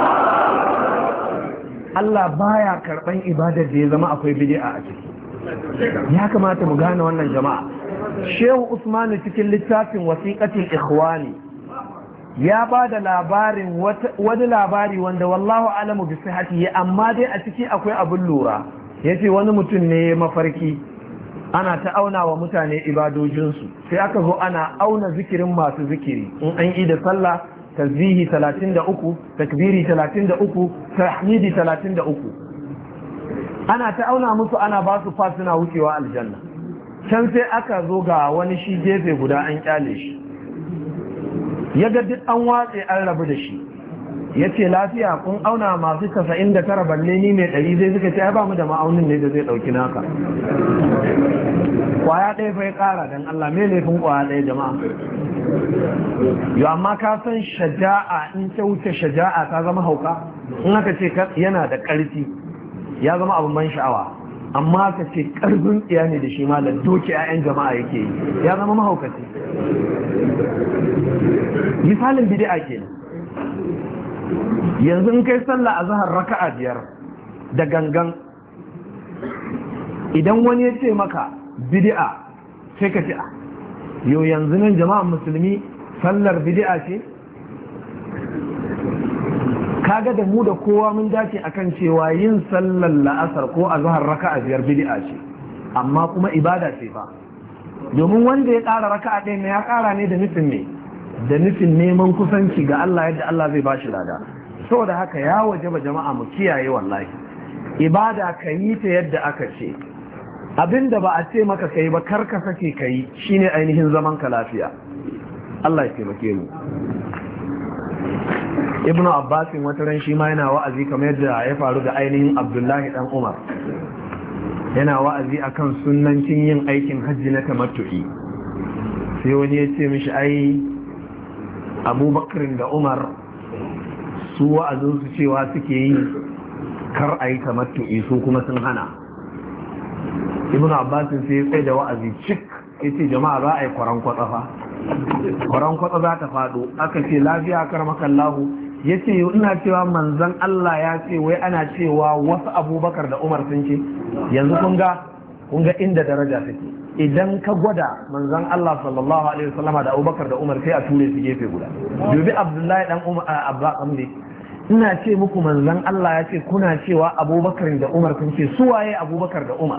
Allah baya karban ibadar da ya zama akwai bid'a a ciki. Ya kamata mu gane wannan jama'a. Shehu Usman cikin littafin Wasiqatul Ikhwani ya ba da labarin wani labari wanda wallahu alamu bi sihhatihi, amma dai a ciki akwai abin lura. Yace wani mutum ne mafarki ana ta auna wa mutane ibadojinsu, sai aka zo ana auna zikirin masu zikiri, in an yi da sallah tasbihi 33, takbiri 33, tahmidi 33, ana ta auna musu, ana ba su fa suna wucewa aljanna. Can sai aka zo ga wani shi gefe guda an kyale shi, ya ga duk an watse an rabu da shi, ya ce lafiya kun auna masu 99 balle ni mai 100, zai suka ce ba mu da ma'aunin ne da zai ɗauki naka. Kwaya ɗaya fa ya ƙara don Allah, me laifin kwaya ɗaya jama'a? Yau amma ka san shaja'a, in ta wuce shaja'a ta zama hauka. In aka ce yana da ƙarfi ya zama abin ban sha'awa, amma aka ce ƙarfin tsiya ne da shi ma da doke 'ya'yan jama'a yake yi, ya zama mahaukaci. Misalin bid'a kenan. Yanzu in kai sallah azhar raka'a 5 da gangan, idan wani ya ce maka bid'a sai ka ce yau yanzu nan jama'an musulmi sallar bid'a ce? Kaga da mu da kowa mun dace akan cewa yin sallar la'asar ko azhar raka'a 5 bid'a ce, amma kuma ibada ce fa. Domin wanda ya ƙara raka'a ɗaya ne ya ƙara ne da nufin ne, da nufin neman kusanci ga Allah yadda Allah zai bashi lada. Saboda haka ya wajaba jama'a mu kiyaye wallahi. Ibada ka yi ta yadda aka ce, abinda ba a ce maka kai ba kar ka sake kai, shine ainihin zaman ka lafiya. Allah ya taimake mu. Ibnu Abbasin wata ran shi ma yana wa'azi kamar yadda ya faru da ainihin Abdullahi dan Umar, yana wa'azi akan sunnancin yin aikin hajji na tamattu'i. Sai wani ya ce mishi ai Abubakar da Umar su wa'azinsu cewa suke yi kar a yi tamattu'i, su kuma sun hana. Ibn Abbasin sai ya tsaye da wa'azi cik, ya ce jama'a za a yi kwaran kwatsa fa, kwaran kwatsa za ta faɗo. Aka ce lafiya karmakallahu, ya ce ina cewa manzon Allah ya ce wai ana cewa wasu Abubakar da Umar sun ce. Yanzu kun ga inda daraja take. Idan ka gwada manzon Allah sallallahu alaihi wasallama da Abubakar da Umar sai a ture su gefe guda. Dubi Abdullahi dan Umar Abba Amri, ina ce muku manzon Allah ya ce kuna cewa Abubakar da Umar kun ce, su waye Abubakar da Umar?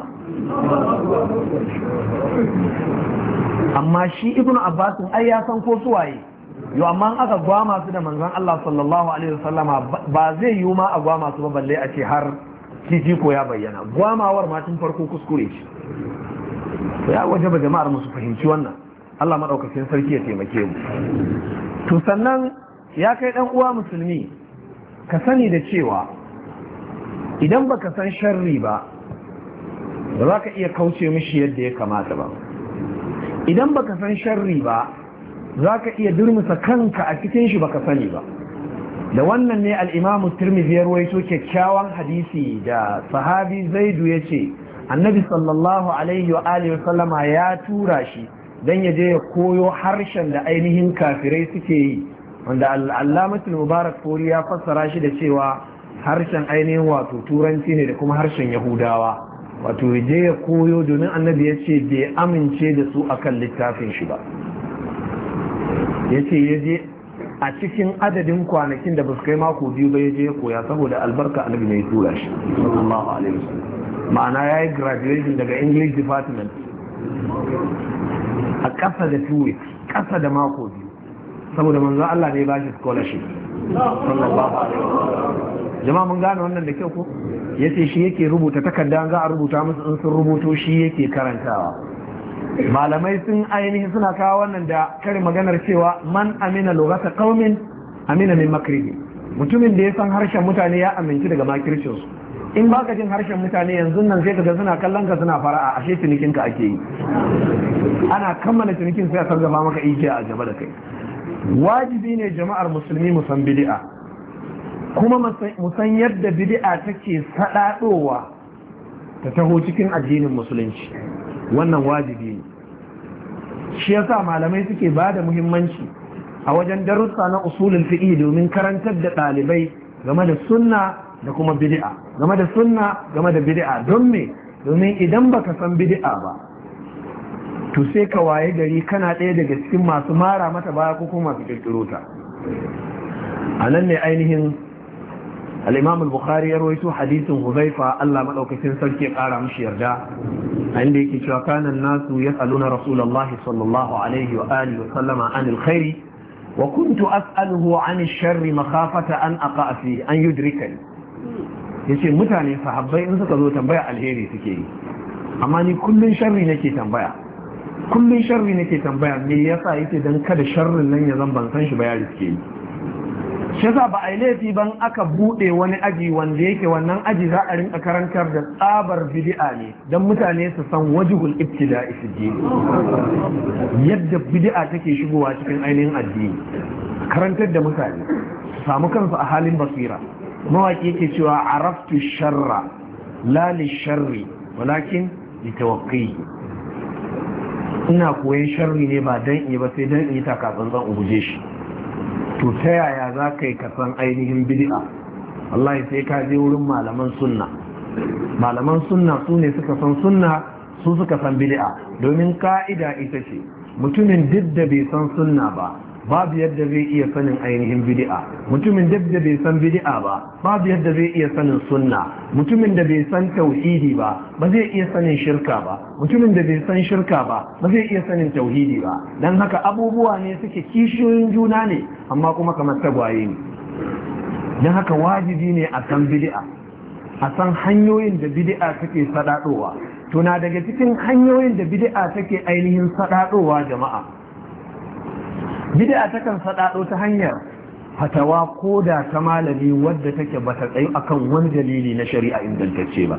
Amma shi Ibnu Abbas ai ya san ko su waye. Yo amma aka gwama su da manzon Allah sallallahu alaihi wasallama ba zai yi ma a gwama su ba, balle a ce har ko ya bayyana. Gwamawar ma tun farko kuskure shi. Ya wajaba jama'ar mu su fahimci wannan. Allah madaukakin sarki ya taimake mu. To sannan ya kai dan uwa musulmi, ka sani da cewa idan baka san sharri ba za ka iya kauce mishi yadda ya kamata ba. Idan baka san sharri ba za ka iya durmusa kanka a cikin shi baka sani ba. Da wannan ne al-Imam Tirmidhi ya rawaito kyakkyawan hadisi da sahabi Zaidu yace annabi sallallahu alaihi wa alihi wa sallama ya tura shi dan ya je ya koyo harshen da ainihin kafirai suke yi, wanda al'allamatul mubarak furi ya fassara shi da cewa harshen ainihin wato turanci ne da kuma harshen yahudawa, wato ya je ya koyo domin annabi ya ce bai amince da su akan littafin shi ba. Ya ce ya je a cikin adadin kwanakin da ba su kai mako biyu ba ya je ya koya saboda albarka annabi ne ya tura shi sallallahu alaihi wasallam. Ma'ana ya yi graduation daga English department a ƙasa da 2 weeks, ƙasa da mako biyu, saboda manzo Allah ne ba shi scholarship sallallahu alaihi wasallam. Jama'a mun gane wannan da kyau ko? Yace shi yake rubuta takarda, za a rubuta musu, in sun rubuto shi yake karantawa. Malamai sun ainihin suna kawo wannan da karin maganar cewa man amina lugata qaumin amina min makrihi. Mutumin da ya san harshen mutane ya aminci daga makircin su. In baka jin harshen mutane yanzu nan sai kaga suna kallon ka suna fara'a, ashe cinikin ka ake yi. Ana kammala cinikin sai a sargafa maka igiya a gaba da kai. Wajibi ne jama'ar musulmi mu san bid'a, kuma mu san yadda bid'a take sadadowa ta taho cikin addinin musulunci. Wannan wajibi ne. Shi yasa malamai suke ba da muhimmanci a wajen darussa na usulul fiqh domin karantar da ɗalibai game da sunna da kuma bid'a, game da sunna game da bid'a. Don me? Domin idan baka san bid'a ba to sai ka waye gari kana ɗaya daga cikin masu mara mata baya ko kuma masu kirkiro ta. A nan ne ainihin al-Imam al-Bukhari ya rawaito hadisin Huzaifa, Allah madaukakin sarki ya kara mishi yarda, inda yake cewa kana nasu yas'aluna Rasulullah sallallahu alaihi wa alihi wa sallama anil khairi wa kuntu as'aluhu anil sharri makhafata an aqa fi an yudrikani. Yace mutane sahabbai in suka zo tambaya alheri suke yi, amma ni kullun sharri nake tambaya, kullun sharri nake tambaya. Me yasa? Yake dan kada sharrin nan ya zan ban san shi ba ya riske ni. Shi yasa ba a yi laifi ban aka bude wani aji wanda yake wannan aji za a rinka karantar da tsabar bid'a ne dan mutane su san wajhul ibtida'i fi din, yadda bid'a take shigowa cikin ainihin addini, karantar da mutane su samu kansu a halin basira. Mawaki yake cewa araftu sharra la li sharri walakin li tawaqqihi. Ina koyon sharri ne ba dan yi ba sai dan yi taka tsantsan ubuje shi. To ta yaya za ka yi kasan ainihin bid'a? Allah sai ka je wurin malaman sunna. Malaman sunna su ne suka san sunna, su suka san bid'a. Domin ka'ida ita ce mutumin duk da bai san sunna ba babu yadda zai iya sanin ainihin bid'a. Mutumin duk da bai san bid'a ba babu yadda zai iya sanin sunna. Mutumin da bai san tauhidi ba ba zai iya sanin shirka ba. Mutumin da bai san shirka ba ba zai iya sanin tauhidi ba. Dan haka abubuwa ne suke kishiyoyin juna ne amma kuma kamar tagwaye ne. Dan haka wajibi ne a san bid'a, a san hanyoyin da bid'a take sadadowa. To na daga cikin hanyoyin da bid'a take ainihin sadadowa jama'a, bid'a takan sadado ta hanyar fatawa ko da ta malami wadda take bata tsayu akan wani dalili na shari'a ingantacce ba.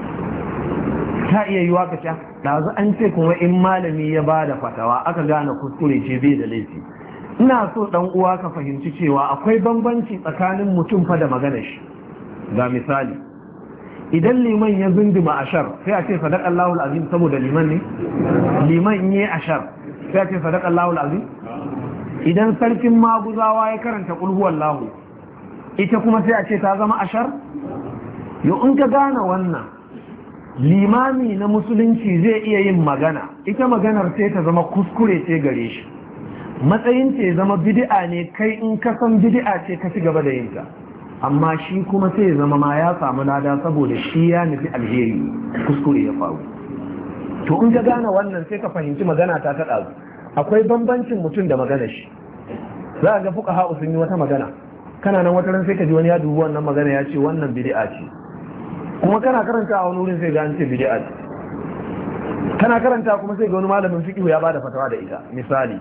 Ta iya yiwa ka ce ɗazu an ce kuma in malami ya ba da fatawa aka gane kuskure ce bai da laifi. Ina so ɗan uwa ka fahimci cewa akwai bambanci tsakanin mutum fa da maganar shi. Ga misali, idan liman ya zunduma ashar sai a ce sadaqallahu alazim saboda liman ne? Liman in yi ashar sai a ce sadaqallahu alazim? Idan sarkin maguzawa ya karanta qul huwallahu ita kuma sai a ce ta zama ashar? Yo in ka gane wannan, limami na musulunci zai iya yin magana, ita maganar sai ta zama kuskure ce gare shi, matsayin ce zama bid'a ne, kai in ka san bid'a ce ka ci gaba da yinta, amma shi kuma sai ya zama ma ya samu lada saboda shi ya nufi alheri, kuskure ya faru. To in ka gane wannan sai ka fahimci magana ta ɗazu. Akwai bambancin mutum da magana shi. Za a ga fuqaha sun yi wata magana, kana nan wata ran sai ka ji wani ya dubi wannan magana ya ce wannan bid'a ce, kuma kana karanta a wani wurin sai ga an ce bid'a ce. Kana karanta kuma sai ga wani malamin fiqh ya bada fatawa da ita. Misali,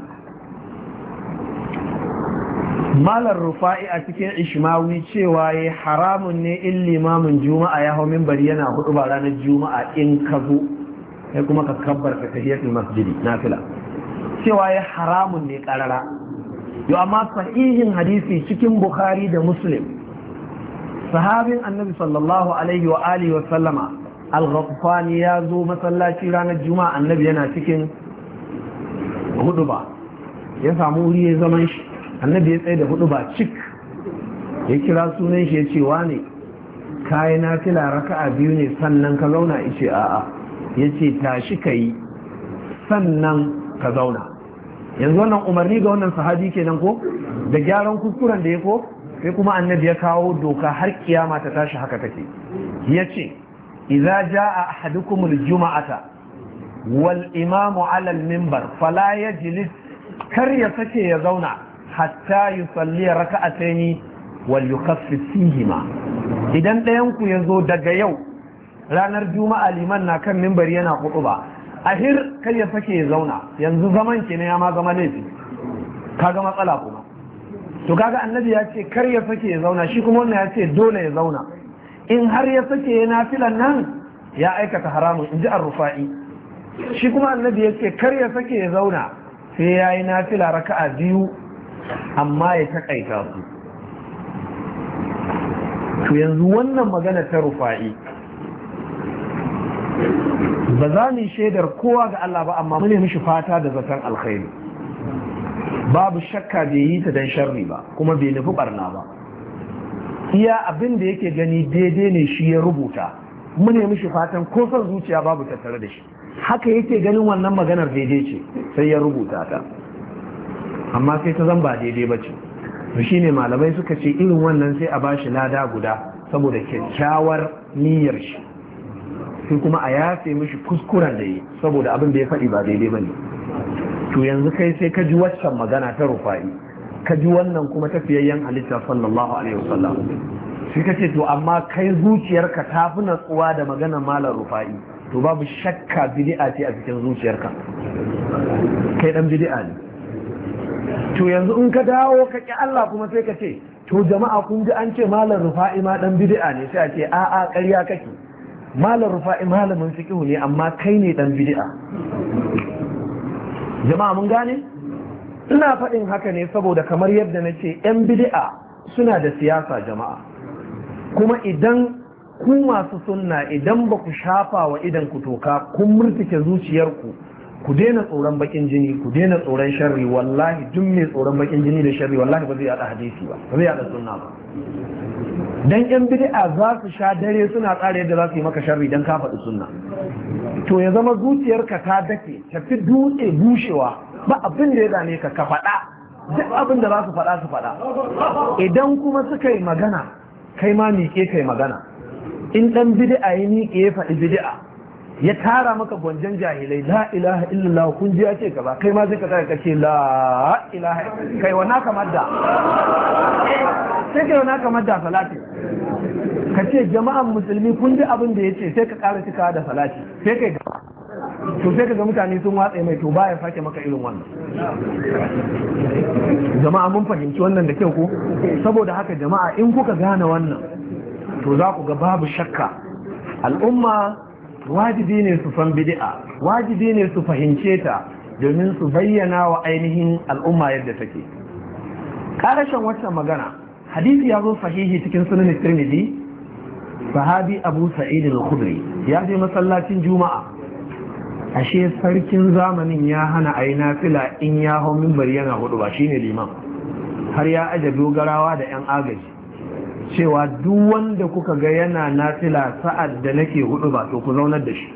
Malar Rufa'i a cikin Ishmawi cewa ya haramun ne in limamin Juma'a ya hau minbari yana hudu ba ranar Juma'a in ka zo sai kuma ka kabbar ka tahiyatul masjidi nafila, cewa ya haramun ne karara. Yo amma sahihin hadisi cikin Bukhari da Muslim, sahabin Annabi sallallahu alaihi wa alihi wa sallama al-Ghaffani ya zo masallaci ranar juma'a annabi yana cikin huduba ya samu wuri ya zaman shi annabi ya tsaye da huduba cik ya kira sunan shi ya ce wane kayi nafila raka'a biyu ne sannan ka zauna ice a'a ya ce tashi ka yi sannan ka zauna. Yanzu wannan umarni ga wannan sahabi kenan ko da gyaran kuskuren da ya ko sai kuma annabi ya kawo doka har kiyama ta tashi haka take. Ya ce idza jaa ahadukumul juma'ata wal imamu ala al minbar fala yajlis, kar ya sake ya zauna hatta yusalli raka'ataini wal yukhaffif fihima. Idan ɗayan ku ya zo daga yau ranar juma'a liman na kan minbari yana hutuba ahir kar ya sake ya zauna, yanzu zaman kenan ya ma zama laifi, kaga matsala kuma. To kaga annabi ya ce kar ya sake ya zauna, shi kuma wannan ya ce dole ya zauna. In har ya sake ya nafilan nan ya aikata haramun, in ji ar-Rufa'i. Shi kuma annabi ya ce kar ya sake ya zauna sai ya yi nafila raka'a biyu amma ya taƙaita su. To yanzu wannan magana ta Rufa'i ba za mu shaidar kowa ga Allah ba, amma mune mishi fata da zaton alkhairi. Babu shakka bai yi ta dan sharri ba kuma bai nufi barna ba. Iya abin da yake gani daidai ne shi ya rubuta, mune mishi fatan ko son zuciya babu tattare da shi. Haka yake ganin wannan maganar daidai ce sai ya rubuta ta, amma sai ta zan ba daidai ba ce. To shine malamai suka ce irin wannan sai a bashi lada guda saboda kyakkyawar niyyar shi, sai kuma a yafe mishi kuskuren da yi saboda abin da ya faɗi ba daidai bane. To yanzu kai sai ka ji waccan magana ta Rufa'i, ka ji wannan kuma tafiyayyen halitta sallallahu alaihi wasallam, sai ka ce to amma kai zuciyarka ta fi natsuwa da maganar malam Rufa'i, to babu shakka bid'a ce a cikin zuciyarka, kai dan bid'a ne. To yanzu in ka dawo ka ki Allah kuma sai ka ce to jama'a kun ji an ce malam Rufa'i ma dan bid'a ne, sai a ce a'a ƙarya kake, malam Rufa'i malamin fiqh ne amma kai ne dan bid'a. Jama'a mun gane? Ina faɗin haka ne saboda kamar yadda na ce 'yan bid'a suna da siyasa jama'a, kuma idan ku masu sunna idan ba ku shafa wa idan ku toka kun murtuke zuciyarku, ku daina tsoron bakin jini, ku daina tsoron sharri. Wallahi duk mai tsoron bakin jini da sharri wallahi ba zai yada hadisi ba zai yada sunna ba. Dan 'yan bid'a za su sha dare suna tsara yadda za su yi maka sharri dan ka faɗi sunna. To ya zama zuciyarka ta dake, tafi dutse bushewa, ba abin da ya dame ka ka faɗa, duk abin da za su faɗa su faɗa. Idan kuma suka yi magana kai ma miƙe kai magana. In ɗan bid'a ya miƙe ya faɗi bid'a ya tara maka gwanjan jahilai, la ilaha illallah kun ji ya ce kaza, kai ma sai ka tsaya kace la ilaha, kai wa naka madda, sai kai wa naka madda salati, ka ce jama'an musulmi kun ji abin da ya ce, sai ka ƙara cika da salati, sai kai gaba. To sai ka ga mutane sun watsa mai, to baya sake maka irin wannan. Jama'a mun fahimci wannan da kyau ko? Saboda haka jama'a in kuka gane wannan, to za ku ga babu shakka al'umma wajibi ne su san bid'a, wajibi ne su fahimce ta domin su bayyana wa ainihin al'umma yadda take. Karashin waccan magana, hadisi ya zo sahihi cikin sunan Tirmidhi, sahabi Abu Sa'id al-Khudri ya je masallacin Juma'a, ashe sarkin zamanin ya hana ayi nafila in ya hau minbari yana hudu ba, shine liman, har ya aje dogarawa da yan agaji cewa duk wanda kuka ga yana nafila sa'ad da nake hudu ba to ku zaunar da shi.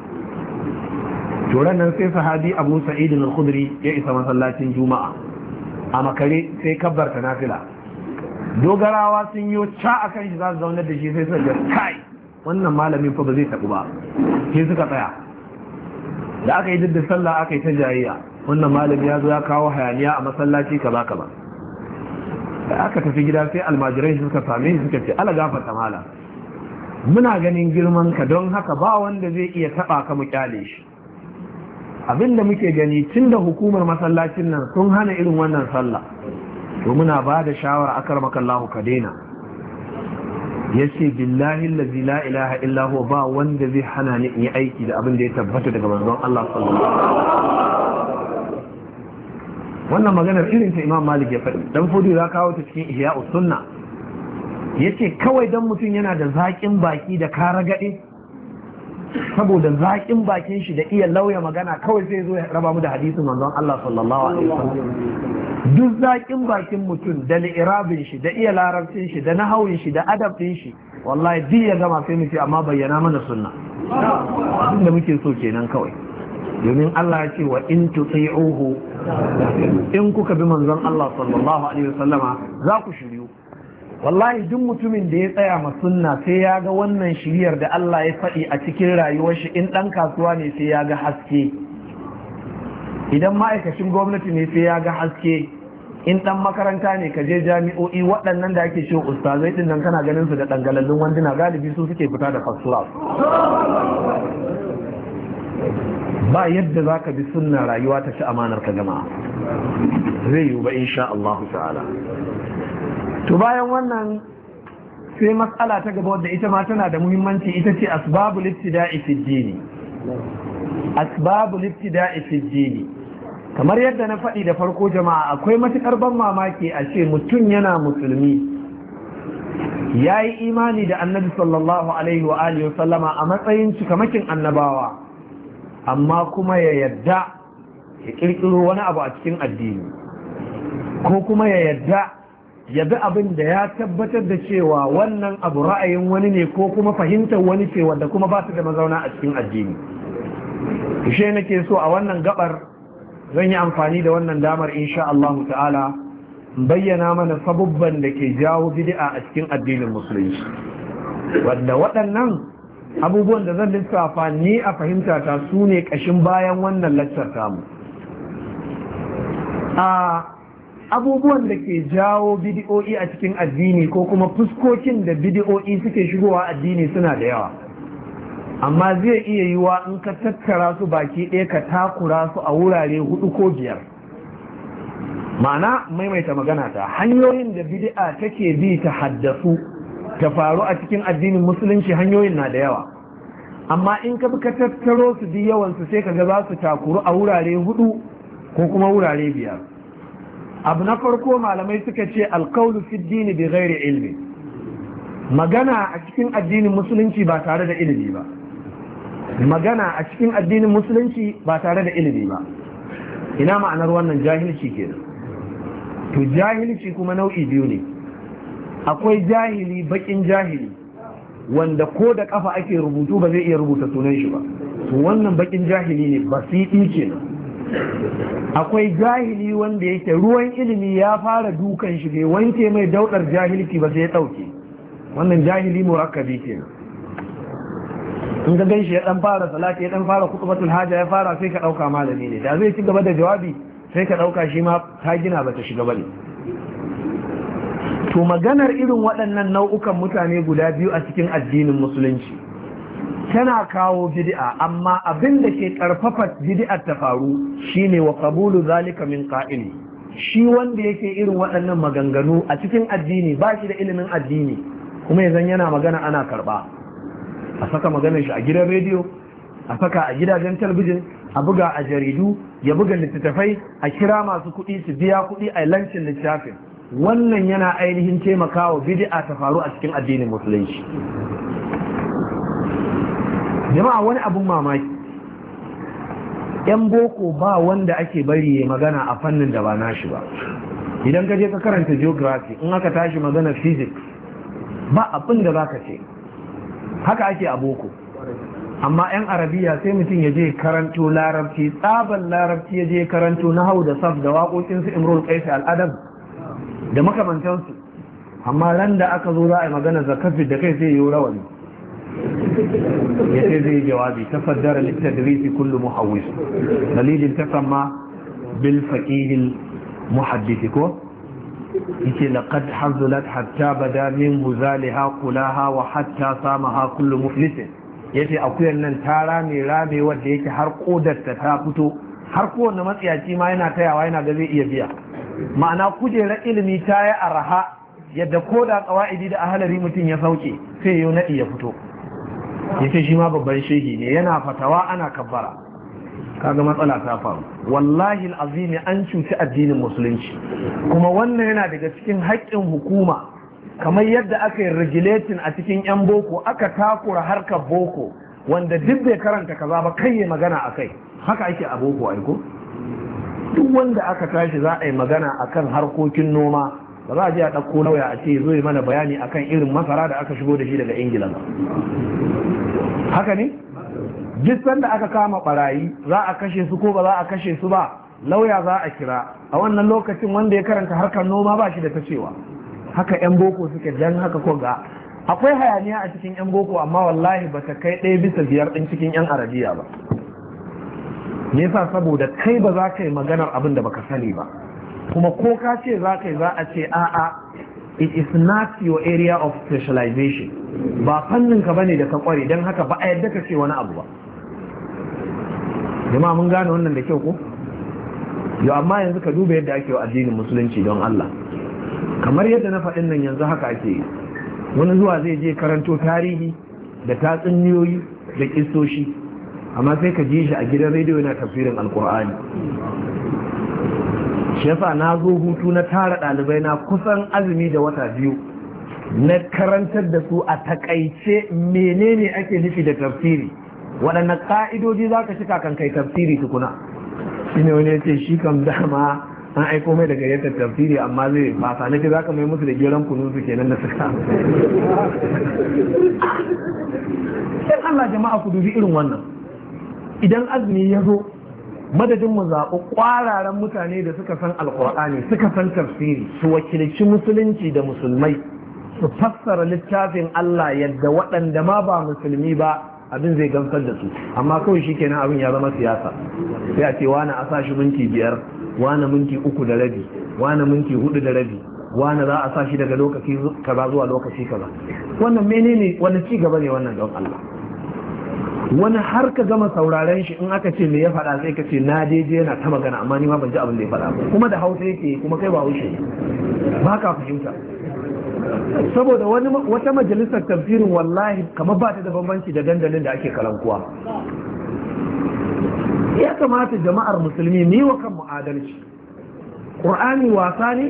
To nan sai sahabi Abu Sa'id al-Khudri ya isa masallacin Juma'a a makare, sai kabbarta nafila, dogarawa sun yi ca akan shi za su zaunar da shi, sai suka ga kai wannan malamin fa ba zai tabu ba, sai suka tsaya. Da aka yi duk da sallah aka yi ta jayayya, wannan malami ya zo ya kawo hayaniya a masallaci kaza kaza. Da aka tafi gida sai almajirai suka same shi suka ce ala gafarta mala, muna ganin girman ka don haka ba wanda zai iya taba ka mu kyale shi. Abinda muke gani tunda hukumar masallacin nan sun hana irin wannan sallah, to muna ba da shawara akramaka Allah ka daina. Yace billahi allazi la ilaha illa huwa, ba wanda zai hana ni in yi aiki da abin da ya tabbata daga manzon Allah sallallahu alaihi wasallam. Wannan maganar irin ta Imam Malik ya faɗi, dan Fodi ya kawo ta cikin Ihya'us Sunna. Yace kawai dan mutum yana da zaƙin baki da karagade saboda zaƙin bakin shi da iya lauya magana kawai sai zo ya raba mu da hadisin manzon Allah sallallahu alaihi wasallam. Duk zaƙin bakin mutum da li'irabin shi da iya larabcin shi da nahawin shi da adabin shi wallahi duk ya gama sai mu ce amma bayyana mana sunna. Abin da muke so kenan kawai. Domin Allah ya ce wa in tuti'uhu, in kuka bi manzon Allah sallallahu alaihi wasallama za ku shiryu. Wallahi duk mutumin da ya tsaya ma sunna sai ya ga wannan shiriyar da Allah ya faɗi a cikin rayuwar shi. In ɗan kasuwa ne sai ya ga haske, idan ma'aikacin gwamnati ne sai ya ga haske, in ɗan makaranta ne ka je jami'o'i waɗannan da ake cewa ustazai ɗin nan kana ganin su da ɗangalallun wanduna galibi su suke fita da first class. Ba yadda za ka bi sunna rayuwa ta ci amanar ka jama'a, zai yiwu ba insha Allah ta'ala. To bayan wannan sai matsala ta gaba wadda ita ma tana da muhimmanci, ita ce asbabul ibtida'i fi dini. Asbabul ibtida'i fi dini, kamar yadda na faɗi da farko jama'a, akwai matuƙar ban mamaki a ce mutum yana musulmi ya yi imani da annabi sallallahu alaihi wa alihi wa sallama a matsayin cikamakin annabawa, amma kuma ya yadda ya ƙirƙiro wani abu a cikin addini, ko kuma ya yadda ya bi abin da ya tabbatar da cewa wannan abu ra'ayin wani ne ko kuma fahimtar wani ce wanda kuma ba su da mazauna a cikin addini. Ishe nake so a wannan gabar zan yi amfani da wannan damar insha Allah ta'ala bayyana mana sabubban da ke jawo bid'a a cikin addinin musulunci, wanda waɗannan abubuwan da zan lissafa ni a fahimta ta su ne ƙashin bayan wannan laccar tamu. Abubuwan da ke jawo bid'o'i a cikin addini ko kuma fuskokin da bid'o'i suke shigowa addini suna da yawa, amma zai iya yiwa in ka tattara su baki ɗaya ka takura su a wurare 4 ko 5. Ma'ana maimaita magana ta, hanyoyin da bid'a take bi ta haddasu ta faru a cikin addinin musulunci hanyoyin na da yawa, amma in ka bi ka tattaro su bi yawansu sai ka ga za su takuru a wurare 4 ko kuma wurare 5. Abu na farko malamai suka ce alkaulu fi dini bi ghairi ilmi, magana a cikin addinin musulunci ba tare da ilimi ba. Magana a cikin addinin musulunci ba tare da ilimi ba. Ina ma'anar wannan? Jahilci kenan. To jahilci kuma nau'i biyu ne. Akwai jahili bakin jahili wanda ko da kafa ake rubutu ba zai iya rubuta sunan shi ba, to wannan bakin jahili ne, basiti kenan. Akwai jahili wanda yake ruwan ilimi ya fara dukan shi bai wanke mai daudar jahilci ba sai ya dauke, wannan jahili murakkabi kenan. in ga ganshi ya dan fara salati ya dan fara khutbatul haja ya fara sai ka dauka malami ne, da zai ci gaba da jawabi sai ka dauka shi ma ta gina bata shiga bane. To maganar irin waɗannan nau'ukan mutane guda biyu a cikin addinin musulunci tana kawo bid'a, amma abin da ke karfafa bid'ar ta faru shine wa qabulu zalika min qa'ili. Shi wanda yake irin waɗannan maganganu a cikin addini ba shi da ilimin addini kuma yanzu yana magana ana karba, a saka maganar shi a gidan rediyo, a saka a gidajen talabijin, a buga a jaridu, ya buga littattafai, a kira masu kuɗi su biya kuɗi a lancin littafin. Wannan yana ainihin taimakawa bid'a ta faru a cikin addinin musulunci. Jama'a wani abun mamaki, yan boko ba wanda ake bari ya magana a fannin da ba nashi ba. Idan ka je ka karanta geography, in aka tashi magana physics ba abin da za ka ce, haka ake a boko. Amma 'yan arabiya sai mutum ya je karanto larabci, tsaban larabci ya je karanto nahau da saf da waƙoƙinsu imrul qais al'adab da makamantansu, amma ran da aka zo za a yi magana zakafi da kai sai yi rawani ya ce zai jawabi tafaddara littadrisi kullu muhawwis dalilin tasamma bil faqihil muhaddith ko yace laqad hazulat hatta bada min muzaliha qulaha wa hatta samaha kullu muflisin. Yace akuyar nan ta rame wanda yake har kodarta ta fito, har kowanne matsiyaci ma yana tayawa yana ga zai iya biya. Ma'ana kujerar ilimi ta yi araha yadda ko da ƙawa'idi da ahalari mutum ya sauke sai yau naɗi ya fito, ya ce shi ma babban shehi ne, yana fatawa ana kabbara. Kaga matsala ta faru. Wallahi al'azimi an cuci addinin musulunci, kuma wannan yana daga cikin haƙƙin hukuma, kamar yadda aka yi regulating a cikin 'yan boko, aka takura harkar boko, wanda duk bai karanta kaza ba kai ya magana akai. Haka ake a boko aiko. Duk wanda aka tashi za a yi magana akan harkokin noma ba za a je a ɗauko lauya a ce zo yi mana bayani akan irin masara da aka shigo da shi daga Ingila ba. Haka ne? Duk sanda aka kama barayi za a kashe su ko ba za a kashe su ba, lauya za a kira. A wannan lokacin wanda ya karanta harkar noma ba shi da ta cewa. Haka 'yan boko suke, dan haka ko ga akwai hayaniya a cikin 'yan boko, amma wallahi ba ta kai 1/5 ɗin cikin 'yan arabiya ba. Me yasa? Saboda kai ba za ka yi maganar abin da baka sani ba, kuma ko ka ce za ka yi za a ce a'a, it is not your area of specialization, ba fannin ka bane da ka kware, don haka ba a yadda ka ce wani abu ba. Jama'a mun gane wannan da kyau ko? Yau amma yanzu ka duba yadda ake wa addinin musulunci don Allah. Kamar yadda na faɗin nan yanzu haka ake yi. Wani zuwa zai je karanto tarihi da tatsuniyoyi da kissoshi, amma sai ka ji shi a gidan rediyo yana tafsirin alkur'ani. Shi yasa na zo hutu na tara ɗalibai na kusan azumi da wata 2 na karantar da su a takaice menene ake nufi da tafsiri, waɗanne ƙa'idoji za ka cika kan kai tafsiri tukuna. Shi ne wani ya ce shi kam dama an aiko mai daga yadda tafsiri, amma zai fasa nake za ka mai musu da geron kunu su kenan da suka. Sai Allah jama'a ku dubi irin wannan. Idan azumi ya zo, madadin mu zaɓi ƙwararren mutane da suka san alƙur'ani, suka san tafsiri, su wakilci musulunci da musulmai, su fassara littafin Allah yadda waɗanda ma ba musulmi ba abin zai gamsar da su. Amma kawai shi kenan abin ya zama siyasa. Sai a ce wani a sa shi minti 5, wani minti 3 da rabi, wani minti 4 da rabi, wani za a sa shi daga lokaci kaza zuwa lokaci kaza. Wannan menene, wani ci gaba ne wannan don Allah? Wani har ka gama sauraren shi in aka ce me ya faɗa sai ka ce na daidai yana ta magana, amma ni ma ban ji abin da ya faɗa ba, kuma da Hausa yake, kuma kai ba Haushe ba ka fahimta. Saboda wata majalisar tafsirin wallahi kamar ba ta da bambanci da dandalin da ake kalankuwa. Ya kamata jama'ar musulmi mu yi wa kanmu adalci. Qur'ani wasa ne?